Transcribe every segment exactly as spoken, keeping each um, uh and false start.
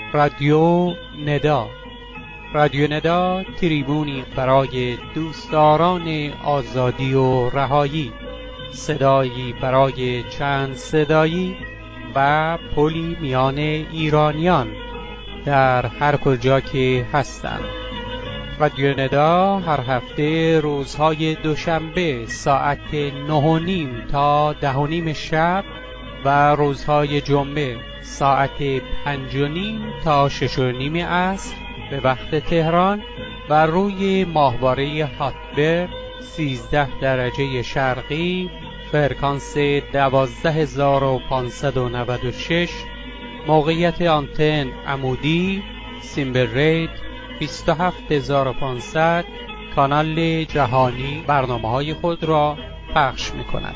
رادیو ندا. رادیو ندا تریبونی برای دوستداران آزادی و رهایی، صدایی برای چند صدایی و پلی میان ایرانیان در هر کجا که هستند. رادیو ندا هر هفته روزهای دوشنبه ساعت نه و نیم تا ده و نیم شب و روزهای جمعه ساعت پنج و نیم تا شش و نیم عصر به وقت تهران و روی ماهواره هاتبرد سیزده درجه شرقی فرکانس دوازده هزار و پانصد و نود و شش، موقعیت آنتن عمودی سیمبل ریت بیست و هفت هزار و پانصد، کانال جهانی برنامه‌های خود را پخش می‌کند.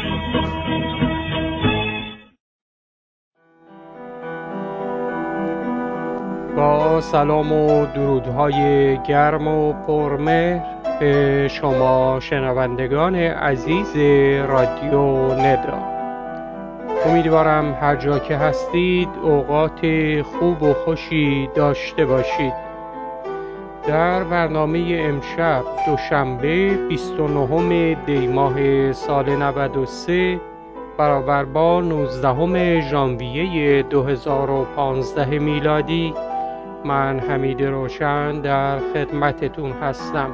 با سلام و درودهای گرم و پرمهر به شما شنوندگان عزیز رادیو ندا، امیدوارم هر جا که هستید اوقات خوب و خوشی داشته باشید. در برنامه امشب دوشنبه بیست و نهم دی ماه سال نود و سه برابر با نوزدهم ژانویه دو هزار و پانزده میلادی، من حمید روشن در خدمتتون هستم.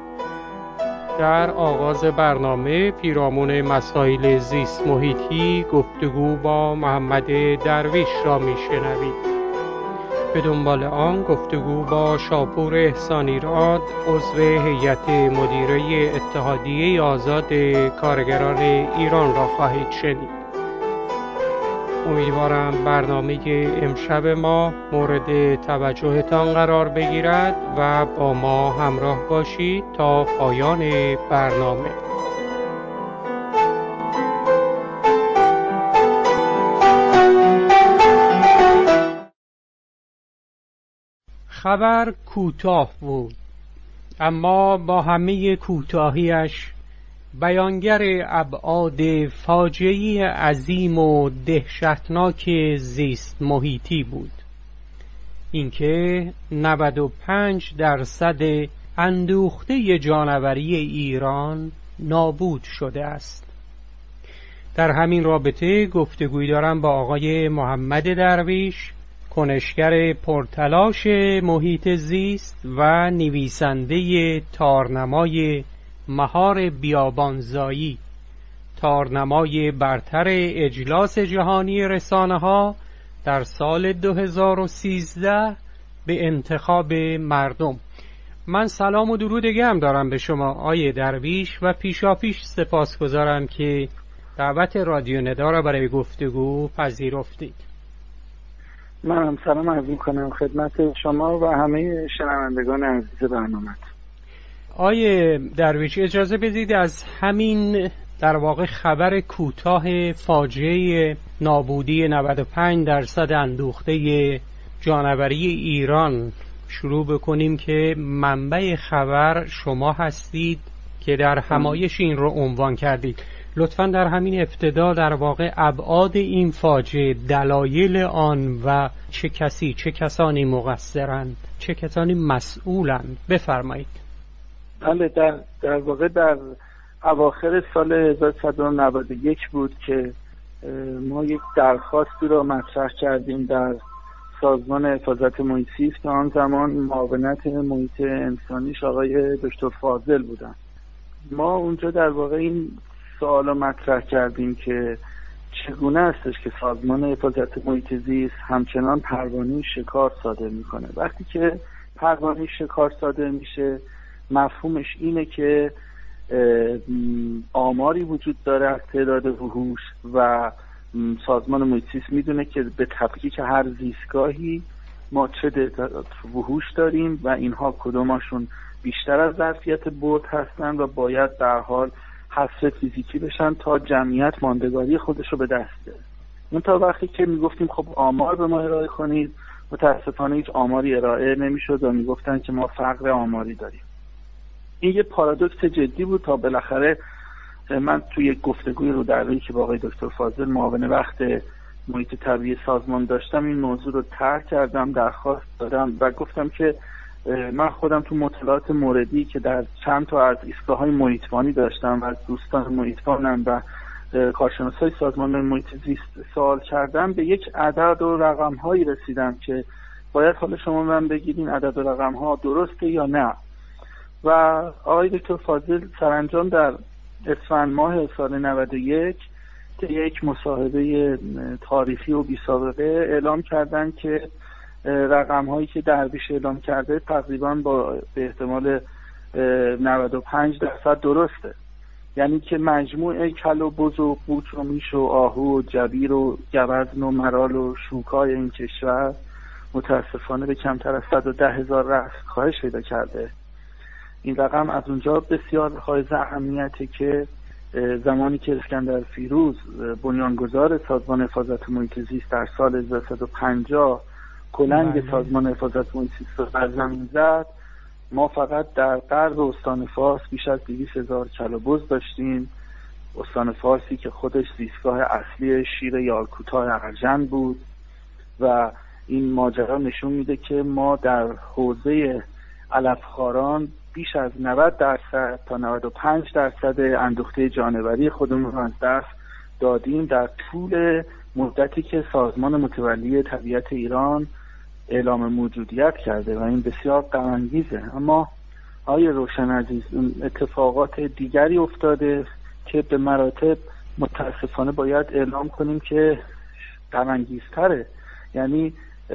در آغاز برنامه پیرامون مسائل زیست محیطی گفتگو با محمد درویش را میشنوید. به دنبال آن گفتگو با شاپور احسانیراد، عضو هیئت مدیره اتحادیه آزاد کارگران ایران را خواهید شنید. امیدوارم برنامه امشب ما مورد توجهتان قرار بگیرد و با ما همراه باشید تا پایان برنامه. خبر کوتاه بود، اما با همه کوتاهیش بیانگر ابعاد فاجعه‌ای عظیم و دهشتناک زیست محیطی بود. اینکه نود و پنج درصد اندوخته جانوری ایران نابود شده است. در همین رابطه گفتگوی دارم با آقای محمد درویش، کنشگر پرتلاش محیط زیست و نویسنده تارنمای مهار بیابانزایی، تارنمای برتر اجلاس جهانی رسانه ها در سال دو هزار و سیزده به انتخاب مردم. من سلام و درود گرم دارم به شما آقای درویش و پیشاپیش سپاسگزارم که دعوت رادیو ندا را برای گفتگو پذیرفتید. منم سلام عرض می‌کنم خدمت شما و همه شنوندگان عزیز برنامه. آقای درویش اجازه بدید از همین در واقع خبر کوتاه فاجعه نابودی نود و پنج درصد اندوخته جانوری ایران شروع بکنیم که منبع خبر شما هستید که در همایش این رو عنوان کردید. لطفاً در همین ابتدا در واقع ابعاد این فاجعه، دلایل آن و چه کسی چه کسانی مقصرند، چه کسانی مسئولند بفرمایید. بله، در در واقع در اواخر سال هزار و سیصد و نود و یک بود که ما یک درخواستی رو مطرح کردیم در سازمان حفاظت محیط زیست که آن زمان معاونت محیط انسانیش آقای دکتر فاضل بودن. ما اونجا در واقع این سوال رو مطرح کردیم که چگونه استش که سازمان حفاظت محیط زیست همچنان پروانه شکار صادر میکنه. وقتی که پروانه شکار صادر میشه مفهومش اینه که آماری وجود داره از تعداد وحوش و سازمان محیط زیست میدونه که به تفکیک هر زیستگاهی ما چه تعداد وحوش داریم و اینها کدوماشون بیشتر از ظرفیت برد هستن و باید در حال حذف فیزیکی بشن تا جمعیت ماندگاری خودش رو به دست بیاره. اون تا وقتی که میگفتیم خب آمار به ما ارائه کنید، متاسفانه هیچ آماری ارائه نمیشد و میگفتن که ما فقر آماری داریم. این یه پارادوکس جدی بود تا بالاخره من توی یک گفتگوی رو در روی که با آقای دکتر فاضل معاون وقت محیط طبیعی سازمان داشتم این موضوع رو طرح کردم، درخواست دادم و گفتم که من خودم تو مطالعات موردی که در چند تا از ایستگاه‌های محیطبانی داشتم و از دوستان محیطبانم و کارشناسای سازمان محیط زیست سوال کردم، به یک عدد و رقم‌هایی رسیدم که باید حالا شما من بگید این عدد و رقم‌ها درسته یا نه. و آقای دکتر فاضل سرانجام در اسفند ماه سال نود و یک که یک مصاحبه تاریخی و بی سابقه اعلام کردن که رقم هایی که درویش اعلام کرده تقریبا با به احتمال نود و پنج درصد درسته، یعنی که مجموع کل و بز و قوچ و میش و آهو و جبیر و گوزن و مرال و شوکای این کشور متاسفانه به کمتر از صد و ده هزار رأس کاهش پیدا کرده. این رقم از اونجا بسیار حائز اهمیته که زمانی که اسکندر فیروز بنیانگذار سازمان حفاظت محیط زیست در سال هزار و سیصد و پنجاه کلنگ سازمان حفاظت محیط زیست رو بر زمین زد، ما فقط در غرب استان فارس بیش از دویست هزار کل‌وبز داشتیم. استان فارسی که خودش زیستگاه اصلی شیر یالکوتای ارژن بود و این ماجرا نشون میده که ما در حوزه علفخواران بیش از نود درصد تا نود و پنج درصد اندوخته جانوری خودمون رو از دست دادیم در طول مدتی که سازمان متولی طبیعت ایران اعلام موجودیت کرده و این بسیار غم انگیزه. اما آقای روشن عزیز اتفاقات دیگری افتاده که به مراتب متاسفانه باید اعلام کنیم که غم انگیزتره، یعنی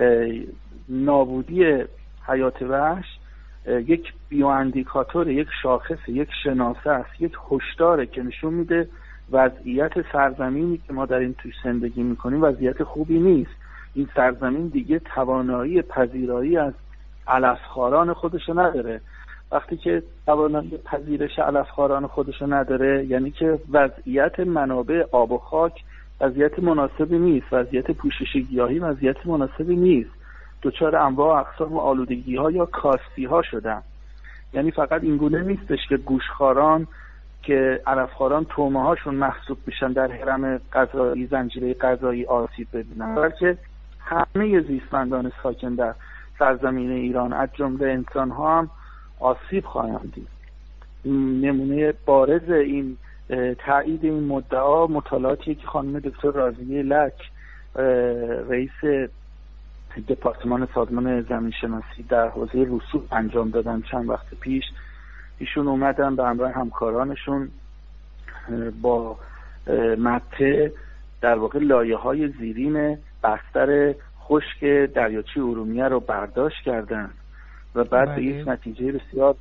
نابودی حیات وحش یک بیواندیکاتور، یک شاخص، یک شناسه است، یک هشداره که نشون میده وضعیت سرزمینی که ما در این توش زندگی میکنیم وضعیت خوبی نیست. این سرزمین دیگه توانایی پذیرایی از علفخواران خودشو نداره. وقتی که توانایی پذیرش علفخواران خودشو نداره یعنی که وضعیت منابع آب و خاک وضعیت مناسبی نیست، وضعیت پوشش گیاهی وضعیت مناسبی نیست، دچار انواع اقسام آلودگی ها یا کاستی ها شدن. یعنی فقط این گونه نیستش که گوشخواران که علفخواران تومه هاشون محسوب میشن در هرم غذایی زنجیره غذایی آسیب ببینن، بلکه همه زیستمندان ساکن در سرزمین ایران از جمله انسان ها هم آسیب خواهند دید. نمونه بارز این تایید این مدعا مطالعاتی که خانم دکتر راضیه لک رئیس دپارتمان سازمان زمین شناسی در حوزه رسوب انجام دادن چند وقت پیش. ایشون اومدن به همراه همکارانشون با مته در واقع لایه‌های زیرین بستر خشک دریاچه ارومیه رو برداشت کردن و بعد به یک نتیجه بسیار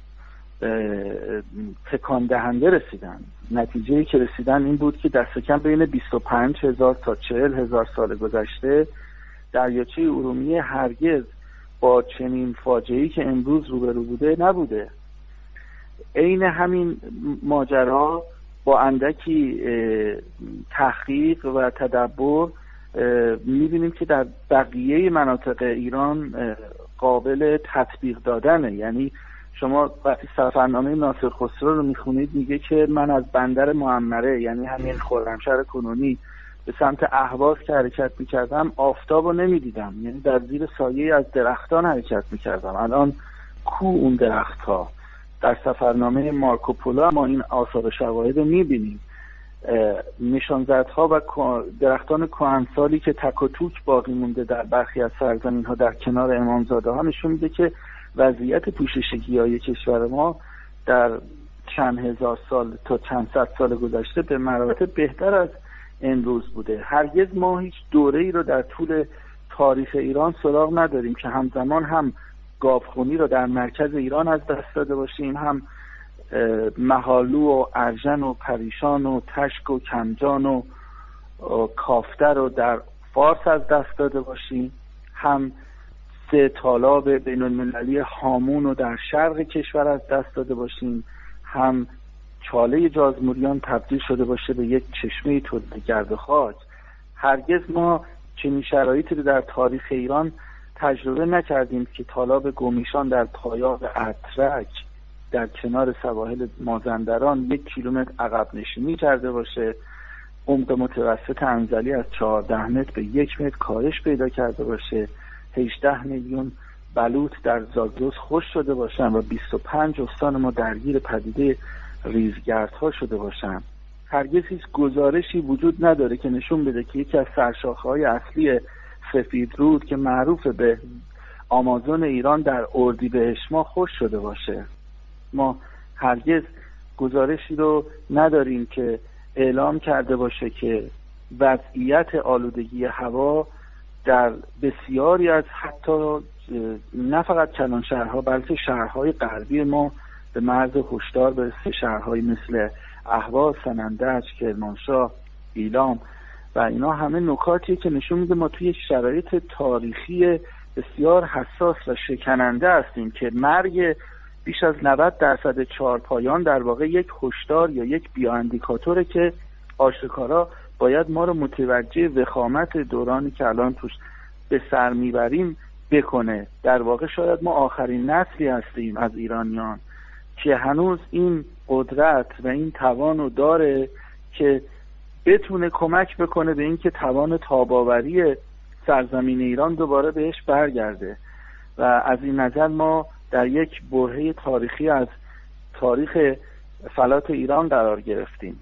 تکان دهنده رسیدن. نتیجه‌ای که رسیدن این بود که دست کم بین بیست و پنج هزار تا چهل هزار سال گذشته دریاچه ارومیه هرگز با چنین فاجعه‌ای که امروز روبرو بوده نبوده. عین همین ماجرا با اندکی تحقیق و تدبر می‌بینیم که در بقیه مناطق ایران قابل تطبیق دادنه. یعنی شما وقتی سفرنامه ناصر خسرو رو میخونید میگه که من از بندر معمره یعنی همین خرمشهر کنونی به سمت اهواز که حرکت میکردم آفتاب رو نمیدیدم، یعنی در زیر سایه از درختان حرکت میکردم. الان کو اون درخت ها؟ در سفرنامه مارکوپولو ما این آثار و شواهد رو میبینیم. نشانزدها و درختان کهنسالی که تک و توک باقی مونده در برخی از سرزمین ها در کنار امامزاده ها نشون میده که وضعیت پوشش گیاهی کشور ما در چند هزار سال تا چند صد سال گذشته به مراتب بهتر از امروز بوده. هرگز ما هیچ دوره‌ای رو در طول تاریخ ایران سراغ نداریم که همزمان هم گاوخونی رو در مرکز ایران از دست داده باشیم، هم مهالو و ارژن و پریشان و تشک و کمجان و کافته رو در فارس از دست داده باشیم، هم سه تالاب بین المللی هامون رو در شرق کشور از دست داده باشیم، هم چاله جازموریان تبدیل شده باشه به یک چشمه تولید گرد و خاک. هرگز ما چنین شرایطی رو در تاریخ ایران تجربه نکردیم که تالاب گومیشان در پایاب اترک در کنار سواحل مازندران یک کیلومتر عقب نشینی کرده باشه، عمق متوسط انزلی از چهارده متر به یک متر کاهش پیدا کرده باشه، هجده میلیون بلوط در زاگرس خشک شده باشن و بیست و پنج استان ما درگیر پدیده ریزگردها شده باشن. هرگز هیچ گزارشی وجود نداره که نشون بده که یکی از سرشاخه‌های اصلی سفیدرود که معروف به آمازون ایران در اردیبهشت ماه خشک شده باشه. ما هرگز گزارشی رو نداریم که اعلام کرده باشه که وضعیت آلودگی هوا در بسیاری از حتی نه فقط کلان شهرها بلکه شهرهای غربی ما به مرز هشدار برسه، شهرهایی مثل اهواز، سنندج، کرمانشاه، ایلام و اینا همه نکاتیه که نشون میده ما توی شرایط تاریخی بسیار حساس و شکننده هستیم که مرگ بیش از نود درصد چهارپایان در واقع یک هشدار یا یک بیاندیکاتوره که آشکارا باید ما رو متوجه وخامت دورانی که الان توش به سر میبریم بکنه. در واقع شاید ما آخرین نسلی هستیم از ایرانیان که هنوز این قدرت و این توان رو داره که بتونه کمک بکنه به این که توان تاباوری سرزمین ایران دوباره بهش برگرده و از این نظر ما در یک برهه تاریخی از تاریخ فلات ایران قرار گرفتیم.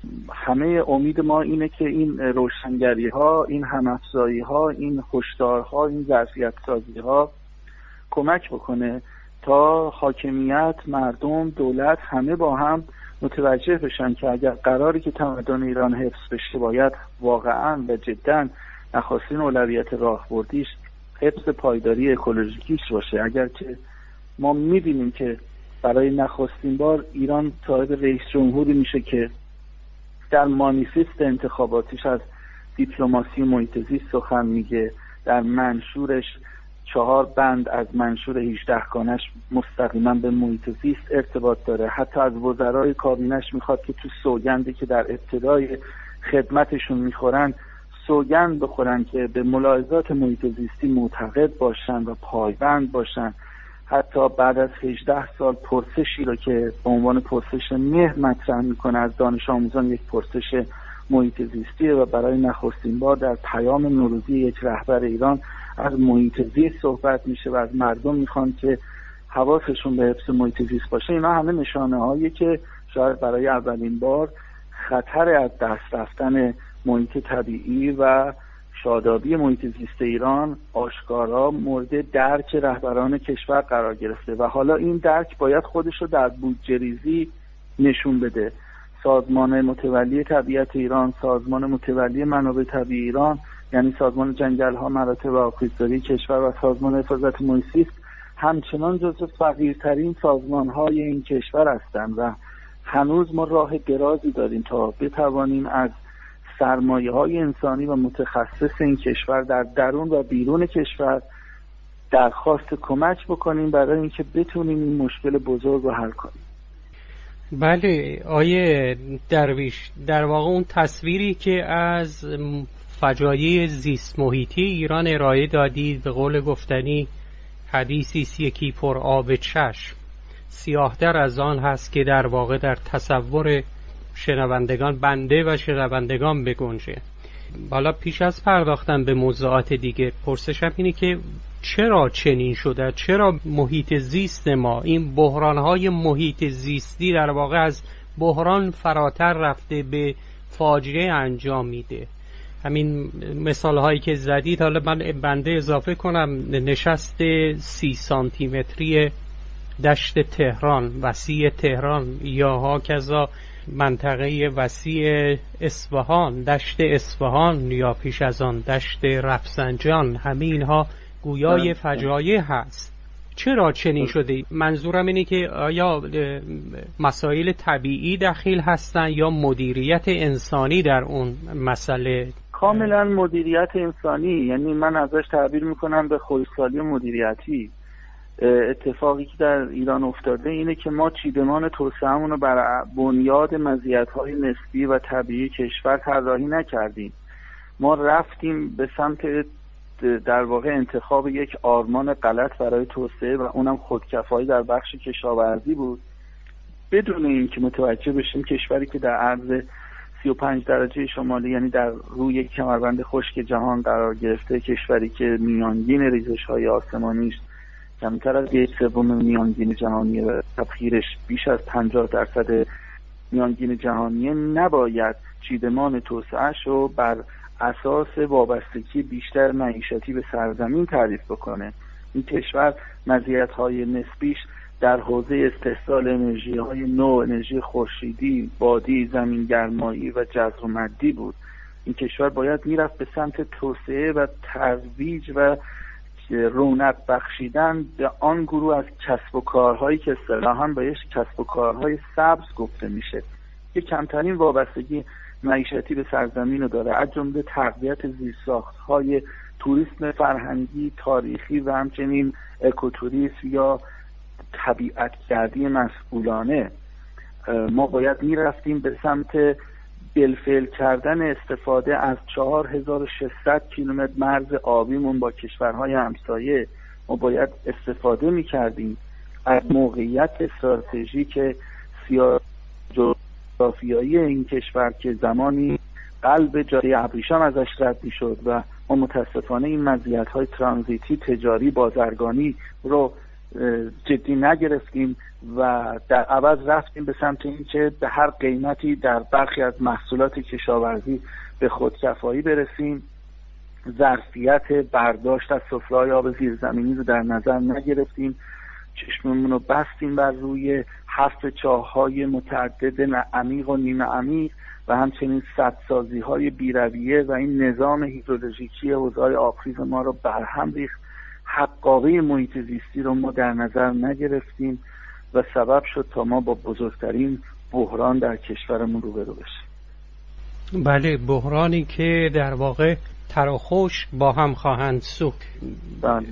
همه امید ما اینه که این روشنگری ها، این همافزایی ها، این هشدارها، این ظرفیت سازی ها کمک بکنه تا حاکمیت، مردم، دولت همه با هم متوجه بشن که اگر قراری که تمدن ایران حفظ بشه باید واقعا و جدا نخستین اولویت راهبردیش حفظ پایداری اکولوژیکیش باشه. اگر که ما می‌بینیم که برای نخستین بار ایران صاحب رئیس جمهوری میشه که در مانیفست انتخاباتیش از دیپلماسی محیط زیست سخن میگه، در منشورش چهار بند از منشور هجده گانش مستقیما به محیط زیست ارتباط داره، حتی از وزرای کابینش میخواد که تو سوگندی که در ابتدای خدمتشون میخورن سوگند بخورن که به ملاحظات محیط زیستی معتقد باشن و پایبند باشن. حتی بعد از هجده سال پرسشی رو که به عنوان پرسش مهر مطرح میکنه از دانش آموزان یک پرسش محیط زیستیه و برای نخستین بار در پیام نوروزی یک رهبر ایران از محیط زیست صحبت میشه و از مردم میخوان که حواسشون به حفظ محیط زیست باشه. اینا همه نشانه هایی که شاید برای اولین بار خطر از دست رفتن محیط طبیعی و شادابی محیط زیست ایران آشکارا مورد درک رهبران کشور قرار گرفته و حالا این درک باید خودش رو در بودجه ریزی نشون بده. سازمان متولی طبیعت ایران، سازمان متولی منابع طبیعی ایران یعنی سازمان جنگل ها، مراتع آبخیزداری کشور و سازمان حفاظت محیط زیست همچنان جزو فقیرترین سازمان های این کشور هستند و هنوز ما راه درازی داریم تا بتوانیم از سرمایه های انسانی و متخصص این کشور در درون و بیرون کشور درخواست کمک بکنیم برای اینکه بتونیم این مشکل بزرگ رو حل کنیم. بله آیه درویش، در واقع اون تصویری که از فجایع زیست محیطی ایران ارائه دادید به قول گفتنی حدیثی یکی پر آب چشم، سیاه‌تر از آن هست که در واقع در تصور شنوندگان بنده و شنوندگان بگنجه. حالا پیش از پرداختن به موضوعات دیگه پرسشم اینه که چرا چنین شده؟ چرا محیط زیست ما، این بحران‌های محیط زیستی در واقع از بحران فراتر رفته به فاجعه انجام میده؟ همین مثال هایی که زدید، حالا من بنده اضافه کنم، نشست سی سانتی متری دشت تهران، وسیع تهران، یا هاکذا منطقه وسیع اصفهان، دشت اصفهان، یا پیش از آن دشت رفسنجان، همه اینها گویای فجایع هست. چرا چنین شده؟ منظورم اینه که آیا مسائل طبیعی دخیل هستن یا مدیریت انسانی در اون مسئله؟ کاملا مدیریت انسانی، یعنی من ازش تعبیر میکنم به خشکسالی مدیریتی. اتفاقی که در ایران افتاده اینه که ما چیدمان توسعه‌مون رو بر بنیاد مزیت‌های نسبی و طبیعی کشور طراحی نکردیم. ما رفتیم به سمت در واقع انتخاب یک آرمان غلط برای توسعه و اونم خودکفایی در بخش کشاورزی بود، بدون اینکه متوجه بشیم کشوری که در عرض سی و پنج درجه شمالی، یعنی در روی کمربند خشک جهان قرار گرفته، کشوری که میانگین ریزش‌های آسمانیش کمتر از یک سوم میانگین جهانی و تبخیرش بیش از پنجاه درصد میانگین جهانی، نباید چیدمان توسعه‌اش رو بر اساس وابستگی بیشتر معیشتی به سرزمین تعریف بکنه. این کشور مزیت‌های نسبیش در حوزه استحصال انرژی‌های نو، انرژی خورشیدی، بادی، زمین‌گرمایی و جزر و مدی بود. این کشور باید میرفت به سمت توسعه و ترویج و رونق بخشیدن به آن گروه از کسب و کارهایی که اصطلاحاً بهش کسب و کارهای سبز گفته میشه، که کمترین وابستگی معیشتی به سرزمین رو داره، از جمله تقویت زیرساخت‌های توریسم فرهنگی، تاریخی و همچنین اکوتوریسم یا طبیعت‌گردی مسئولانه. ما باید میرفتیم به سمت بالفعل کردن استفاده از چهار هزار و ششصد کیلومتر مرز آبیمون با کشورهای همسایه. ما باید استفاده میکردیم از موقعیت استراتژیک سیاسی جغرافیایی این کشور که زمانی قلب جاده ابریشم ازش رد میشد و ما متاسفانه این مزیت‌های ترانزیتی، تجاری، بازرگانی رو جدی نگرفتیم و در عوض رفتیم به سمت این که به هر قیمتی در برخی از محصولات کشاورزی به خودکفایی برسیم. ظرفیت برداشت از سفره‌های آب زیرزمینی رو در نظر نگرفتیم، چشممون رو بستیم بر روی حفر چاه‌های متعدد عمیق و نیمه عمیق و همچنین سدسازی‌های بی‌رویه و این نظام هیدرولوژیکی حوزه‌های آبخیز ما رو برهم ریخت. حقابه محیط زیستی رو ما در نظر نگرفتیم و سبب شد تا ما با بزرگترین بحران در کشورمون روبرو بشیم. بله، بحرانی که در واقع تر و خشک با هم خواهند سوخت. بله.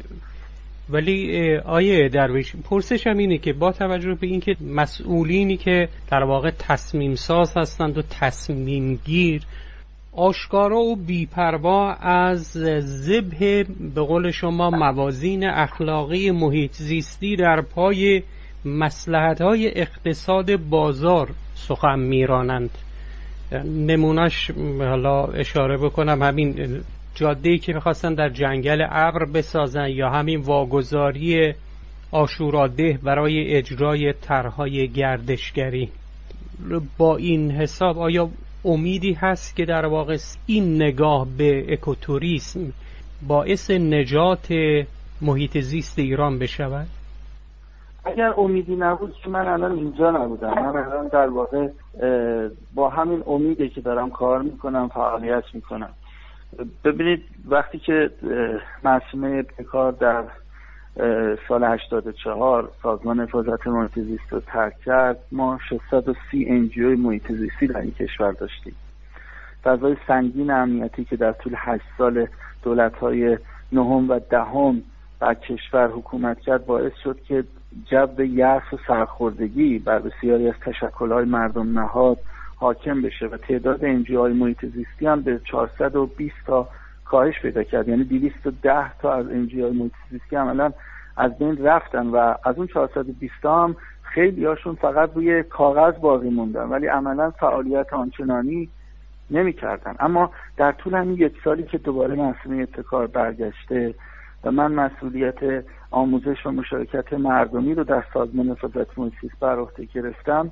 ولی آیه درویش، پرسشم اینه که با توجه به اینکه مسئولینی که در واقع تصمیم ساز هستند و تصمیم گیر آشکارا و بی‌پروا از ذبح به قول شما موازین اخلاقی محیط زیستی در پای مصلحت‌های اقتصاد بازار سخن میرانند. نمونهش حالا اشاره بکنم همین جاده‌ای که می‌خواستن در جنگل ابر بسازن یا همین واگذاری عاشوراده برای اجرای طرح‌های گردشگری. با این حساب آیا امیدی هست که در واقع این نگاه به اکوتوریسم باعث نجات محیط زیست ایران بشود؟ اگر امیدی نبود که من الان اینجا نبودم. من الان در واقع با همین امیدی که دارم کار میکنم، فعالیت میکنم. ببینید وقتی که مرسومه ابتکار در سال هشتاد و چهار سازمان حفاظت محیط زیست رو ترک کرد، ما ششصد و سی ان جی او محیط زیستی در این کشور داشتیم. فضای سنگین امنیتی که در طول هشت سال دولت‌های نهم و دهم بر کشور حکومت کرد باعث شد که جو یأس و سرخوردگی بر بسیاری از تشکل‌های مردم نهاد حاکم بشه و تعداد ان جی او های محیط زیستی هم به چهارصد و بیست تا کاهش پیدا کرد. یعنی دویست و ده تا از ان جی او های محیط زیستی عملاً از بین رفتن و از اون چهارصد و بیست تا هم خیلی هاشون فقط روی کاغذ باقی موندن ولی عملاً فعالیت آنچنانی نمی کردن. اما در طول همین یک سالی که دوباره مرسومه ابتکار برگشته و من مسئولیت آموزش و مشارکت مردمی رو در سازمان حفاظت محیط زیست بر عهده گرفتم،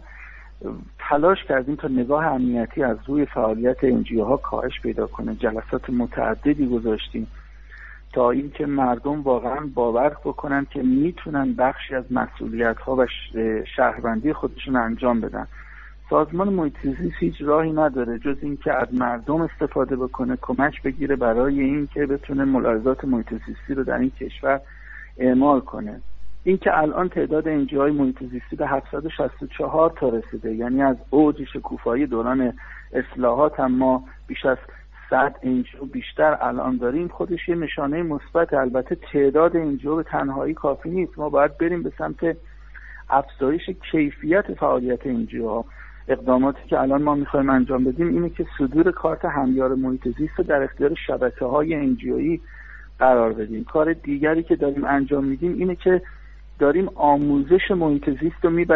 تلاش کردیم تا نگاه امنیتی از روی فعالیت ان جی او ها کاهش پیدا کنه. جلسات متعددی گذاشتیم تا اینکه مردم واقعا باور بکنن که میتونن بخشی از مسئولیت ها و شهروندی خودشون انجام بدن. سازمان محیط زیست هیچ راهی نداره جز اینکه از مردم استفاده بکنه، کمک بگیره برای اینکه بتونه ملاحظات محیط زیستی رو در این کشور اعمال کنه. اینکه الان تعداد ان جی او های محیط زیستی به هفتصد و شصت و چهار تا رسیده، یعنی از اوج شکوفایی دوران اصلاحات هم ما بیش از صد ان جی او بیشتر الان داریم، خودش یه نشانه مثبت. البته تعداد ان جی او به تنهایی کافی نیست، ما باید بریم به سمت افزایش کیفیت فعالیت ان جی او ها. اقداماتی که الان ما میخوایم انجام بدیم اینه که صدور کارت همیار محیط زیست در اختیار شبکه‌های ان جی او ای قرار بدیم. کار دیگری که داریم انجام میدیم اینه که داریم آموزش محیط زیست رو میبریم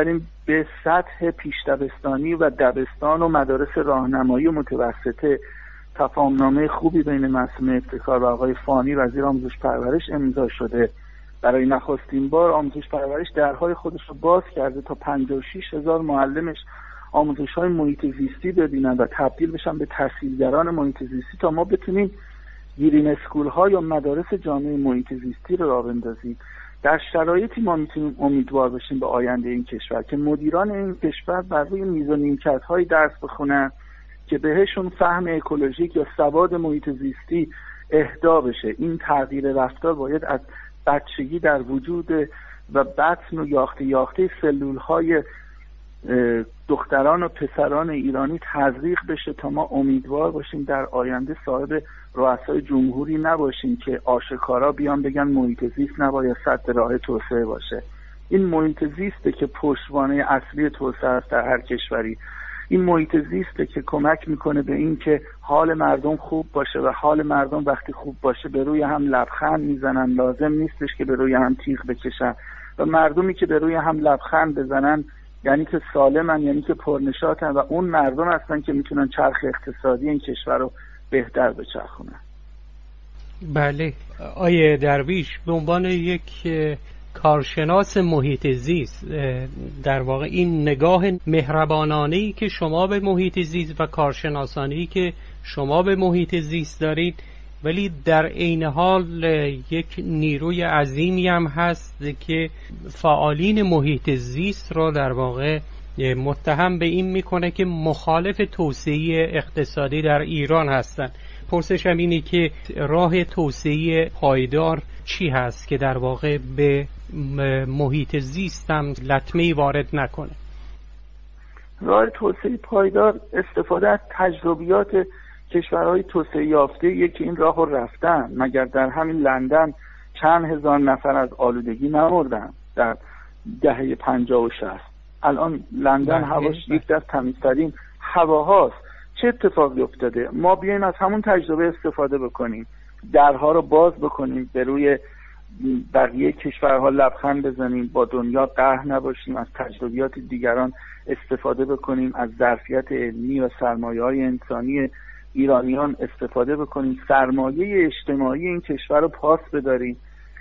به سطح پیش دبستانی و دبستان و مدارس راهنمایی و متوسطه تفاهمنامه خوبی بین مسئولین ابتکار و آقای فانی وزیر آموزش پرورش امضا شده. برای نخستین بار آموزش پرورش درهای خودش رو باز کرده تا پنجاه و شش هزار معلمش آموزش‌های محیط زیستی ببینن و تبدیل بشن به تحصیلگران محیط زیستی تا ما بتونیم گرین اسکول‌ها یا مدارس جامعه محیط زیستی رو راه بندازیم. در شرایطی ما میتونیم امیدوار باشیم به آینده این کشور که مدیران این کشور بر روی میز و نیمکت‌های درس بخونن که بهشون فهم اکولوژیک یا سواد محیط زیستی اهدا بشه. این تغییر رفتار باید از بچگی در وجود و بطن و یاخته یاخته سلول‌های دختران و پسران ایرانی تزریق بشه تا ما امیدوار باشیم در آینده صاحب رؤسای جمهوری نباشیم که آشکارا بیان بگن محیط زیست نباید سد راه توسعه باشه. این محیط زیسته که پشتوانه اصلی توسعه است در هر کشوری. این محیط زیسته که کمک میکنه به این که حال مردم خوب باشه و حال مردم وقتی خوب باشه به روی هم لبخند میزنن، لازم نیستش که به روی هم تیغ بکشن و مردمی که به روی هم لبخند بزنن یعنی که سالمن، یعنی که پرنشاطن و اون مردم هستن که میتونن چرخ اقتصادی این کشور رو بهتر بچرخونن. بله آیه درویش، به عنوان یک کارشناس محیط زیست در واقع این نگاه مهربانانه‌ای که شما به محیط زیست و کارشناسانه‌ای که شما به محیط زیست دارید، ولی در عین حال یک نیروی عظیمی هم هست که فعالین محیط زیست را در واقع متهم به این میکنه که مخالف توسعه اقتصادی در ایران هستند. پرسشم اینه که راه توسعه پایدار چی هست که در واقع به محیط زیست هم لطمه‌ای وارد نکنه؟ راه توسعه پایدار استفاده از تجربیات کشورهای توسعه یافته یکی این راه رو رفتن. مگر در همین لندن چند هزار نفر از آلودگی نمردن در دهه پنجاه و شصت؟ الان لندن هواش یک در تمیزترین هواهاست. چه اتفاقی افتاده؟ ما بیایم از همون تجربه استفاده بکنیم، درها رو باز بکنیم، به روی بقیه کشورها لبخند بزنیم، با دنیا قهر نباشیم، از تجربیات دیگران استفاده بکنیم، از ظرفیت علمی و سرمایه‌های انسانی ایرانیان استفاده بکنیم، سرمایه اجتماعی این کشور رو پاس بداریم.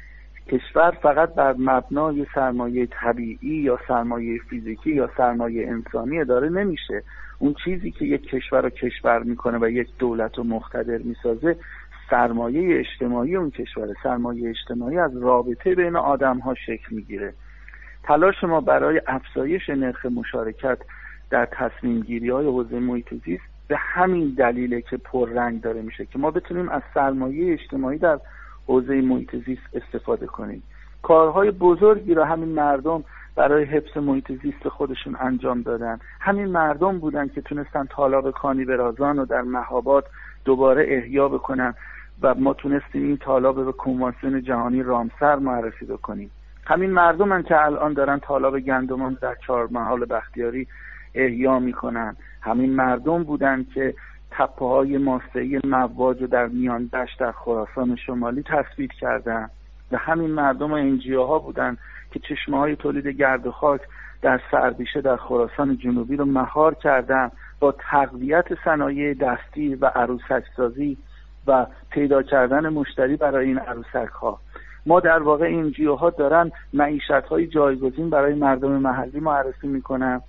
کشور فقط بر مبنای سرمایه طبیعی یا سرمایه فیزیکی یا سرمایه انسانی اداره نمیشه. اون چیزی که یک کشور رو کشور میکنه و یک دولت رو مقتدر میسازه سرمایه اجتماعی اون کشور. سرمایه اجتماعی از رابطه بین آدم ها شکل میگیره. تلاش ما برای افزایش نرخ مشارکت در تصمیم گیری های حوزه محیط زیست به همین دلیله که پررنگ داره میشه که ما بتونیم از سرمایه اجتماعی در حوزه محیط زیست استفاده کنیم. کارهای بزرگی را همین مردم برای حفظ محیط زیست خودشون انجام دادن. همین مردم بودن که تونستن تالاب کانی برازان رو در مهاباد دوباره احیا بکنن و ما تونستیم این تالاب به کنوانسیون جهانی رامسر معرفی بکنیم. همین مردمن که الان دارن تالاب گندمان در چهارمحال بختیاری احیا میکنن. همین مردم بودن که تپه‌های ماسه‌ای مواج در میان دشت در خراسان شمالی تثبیت کردن و همین مردم و انجیوها بودن که چشمه‌های تولید گرد و خاک در سربیشه در خراسان جنوبی رو مهار کردن با تقویت صنایع دستی و عروسک سازی و پیدا کردن مشتری برای این عروسک‌ها. ما در واقع انجیوها دارن معیشت‌های جایگزین برای مردم محلی معرفی میکنن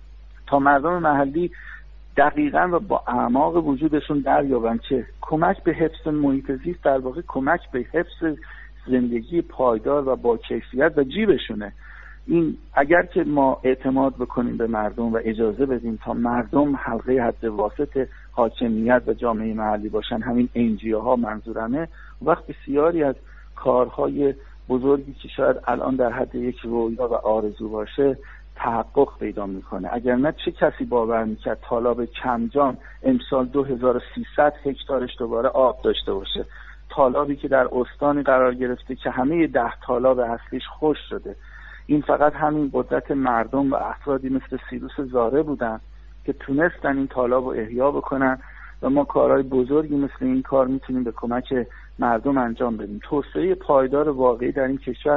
تا مردم محلی دقیقاً و با اعماق وجودشون دریابن که کمک به حفظ محیط زیست در واقع کمک به حفظ زندگی پایدار و با کیفیت و جیبشونه. این اگر که ما اعتماد بکنیم به مردم و اجازه بدیم تا مردم حلقه حد واسط حاکمیت و جامعه محلی باشن، همین انجیوها منظورمه، وقت بسیاری از کارهای بزرگی که شاید الان در حد یک رویا و آرزو باشه تحقق پیدا میکنه. اگر نه چه کسی باور میکرد تالاب کمجان امسال دو هزار و سیصد هکتارش دوباره آب داشته باشه، تالابی که در استانی قرار گرفته که همه ده تالاب اصلیش خشک شده. این فقط همین قدرت مردم و افرادی مثل سیروس زاره بودن که تونستن این تالاب رو احیا بکنن و ما کارهای بزرگی مثل این کار میتونیم به کمک مردم انجام بدیم. توسعه پایدار واقعی در این کشور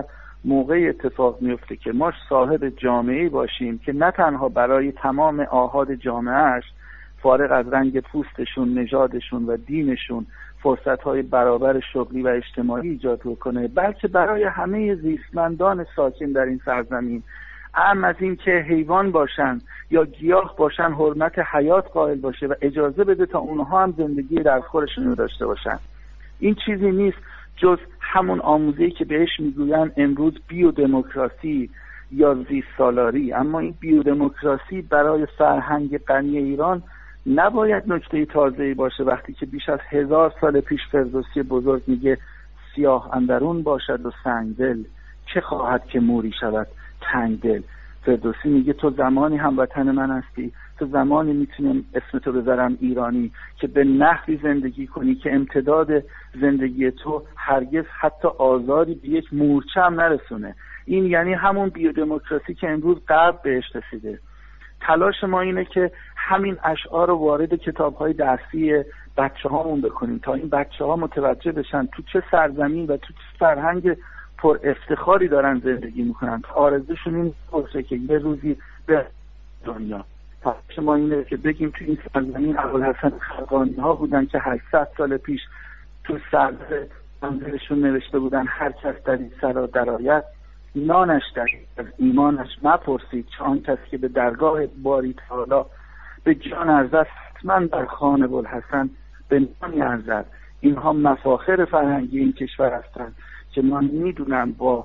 موقعی اتفاق میفته که ما صاحب جامعه‌ای باشیم که نه تنها برای تمام آحاد جامعهش فارغ از رنگ پوستشون، نژادشون و دینشون فرصت‌های برابر شغلی و اجتماعی ایجاد کنه، بلکه برای همه زیستمندان ساکن در این سرزمین، اهم از این که حیوان باشن یا گیاه باشن، حرمت حیات قائل باشه و اجازه بده تا اونها هم زندگی در خودشون رو داشته باشن. این چیزی نیست جز همون آموزه‌ای که بهش میگوین امروز بیودموکراسی یا زیست سالاری. اما این بیودموکراسی برای فرهنگ غنی ایران نباید نکته تازه‌ای باشه. وقتی که بیش از هزار سال پیش فردوسی بزرگ میگه سیاه اندرون باشد و سنگدل، چه خواهد که موری شود تنگدل. فردوسی میگه تو زمانی هموطن من هستی، تو زمانی میتونم اسم تو بذارم ایرانی که به نحوی زندگی کنی که امتداد زندگی تو هرگز حتی آزاری به یک مورچه هم نرسونه. این یعنی همون بیودموکراسی که امروز غرب بهش رسیده. تلاش ما اینه که همین اشعار رو وارد کتاب‌های درسی بچه‌هامون بکنیم تا این بچه‌ها متوجه بشن تو چه سرزمین و تو چه فرهنگ پر افتخاری دارن زندگی میکنن. آرزوشون این باشه که یه روزی به دنیا. تلاش ما اینه که بگیم تو این سرزمین ابوالحسن خقانی ها بودن که هشتصد سال پیش تو سردر منزلشون نوشته بودن هر کس در این سرا درآید نانش در از ایمانش مپرسید، چه آن کس که به درگاه باری تعالی به جان ارزد حتما در خان ابوالحسن به نانی ارزد. اینها مفاخر فرهنگی این کشور هستند که من میدونم با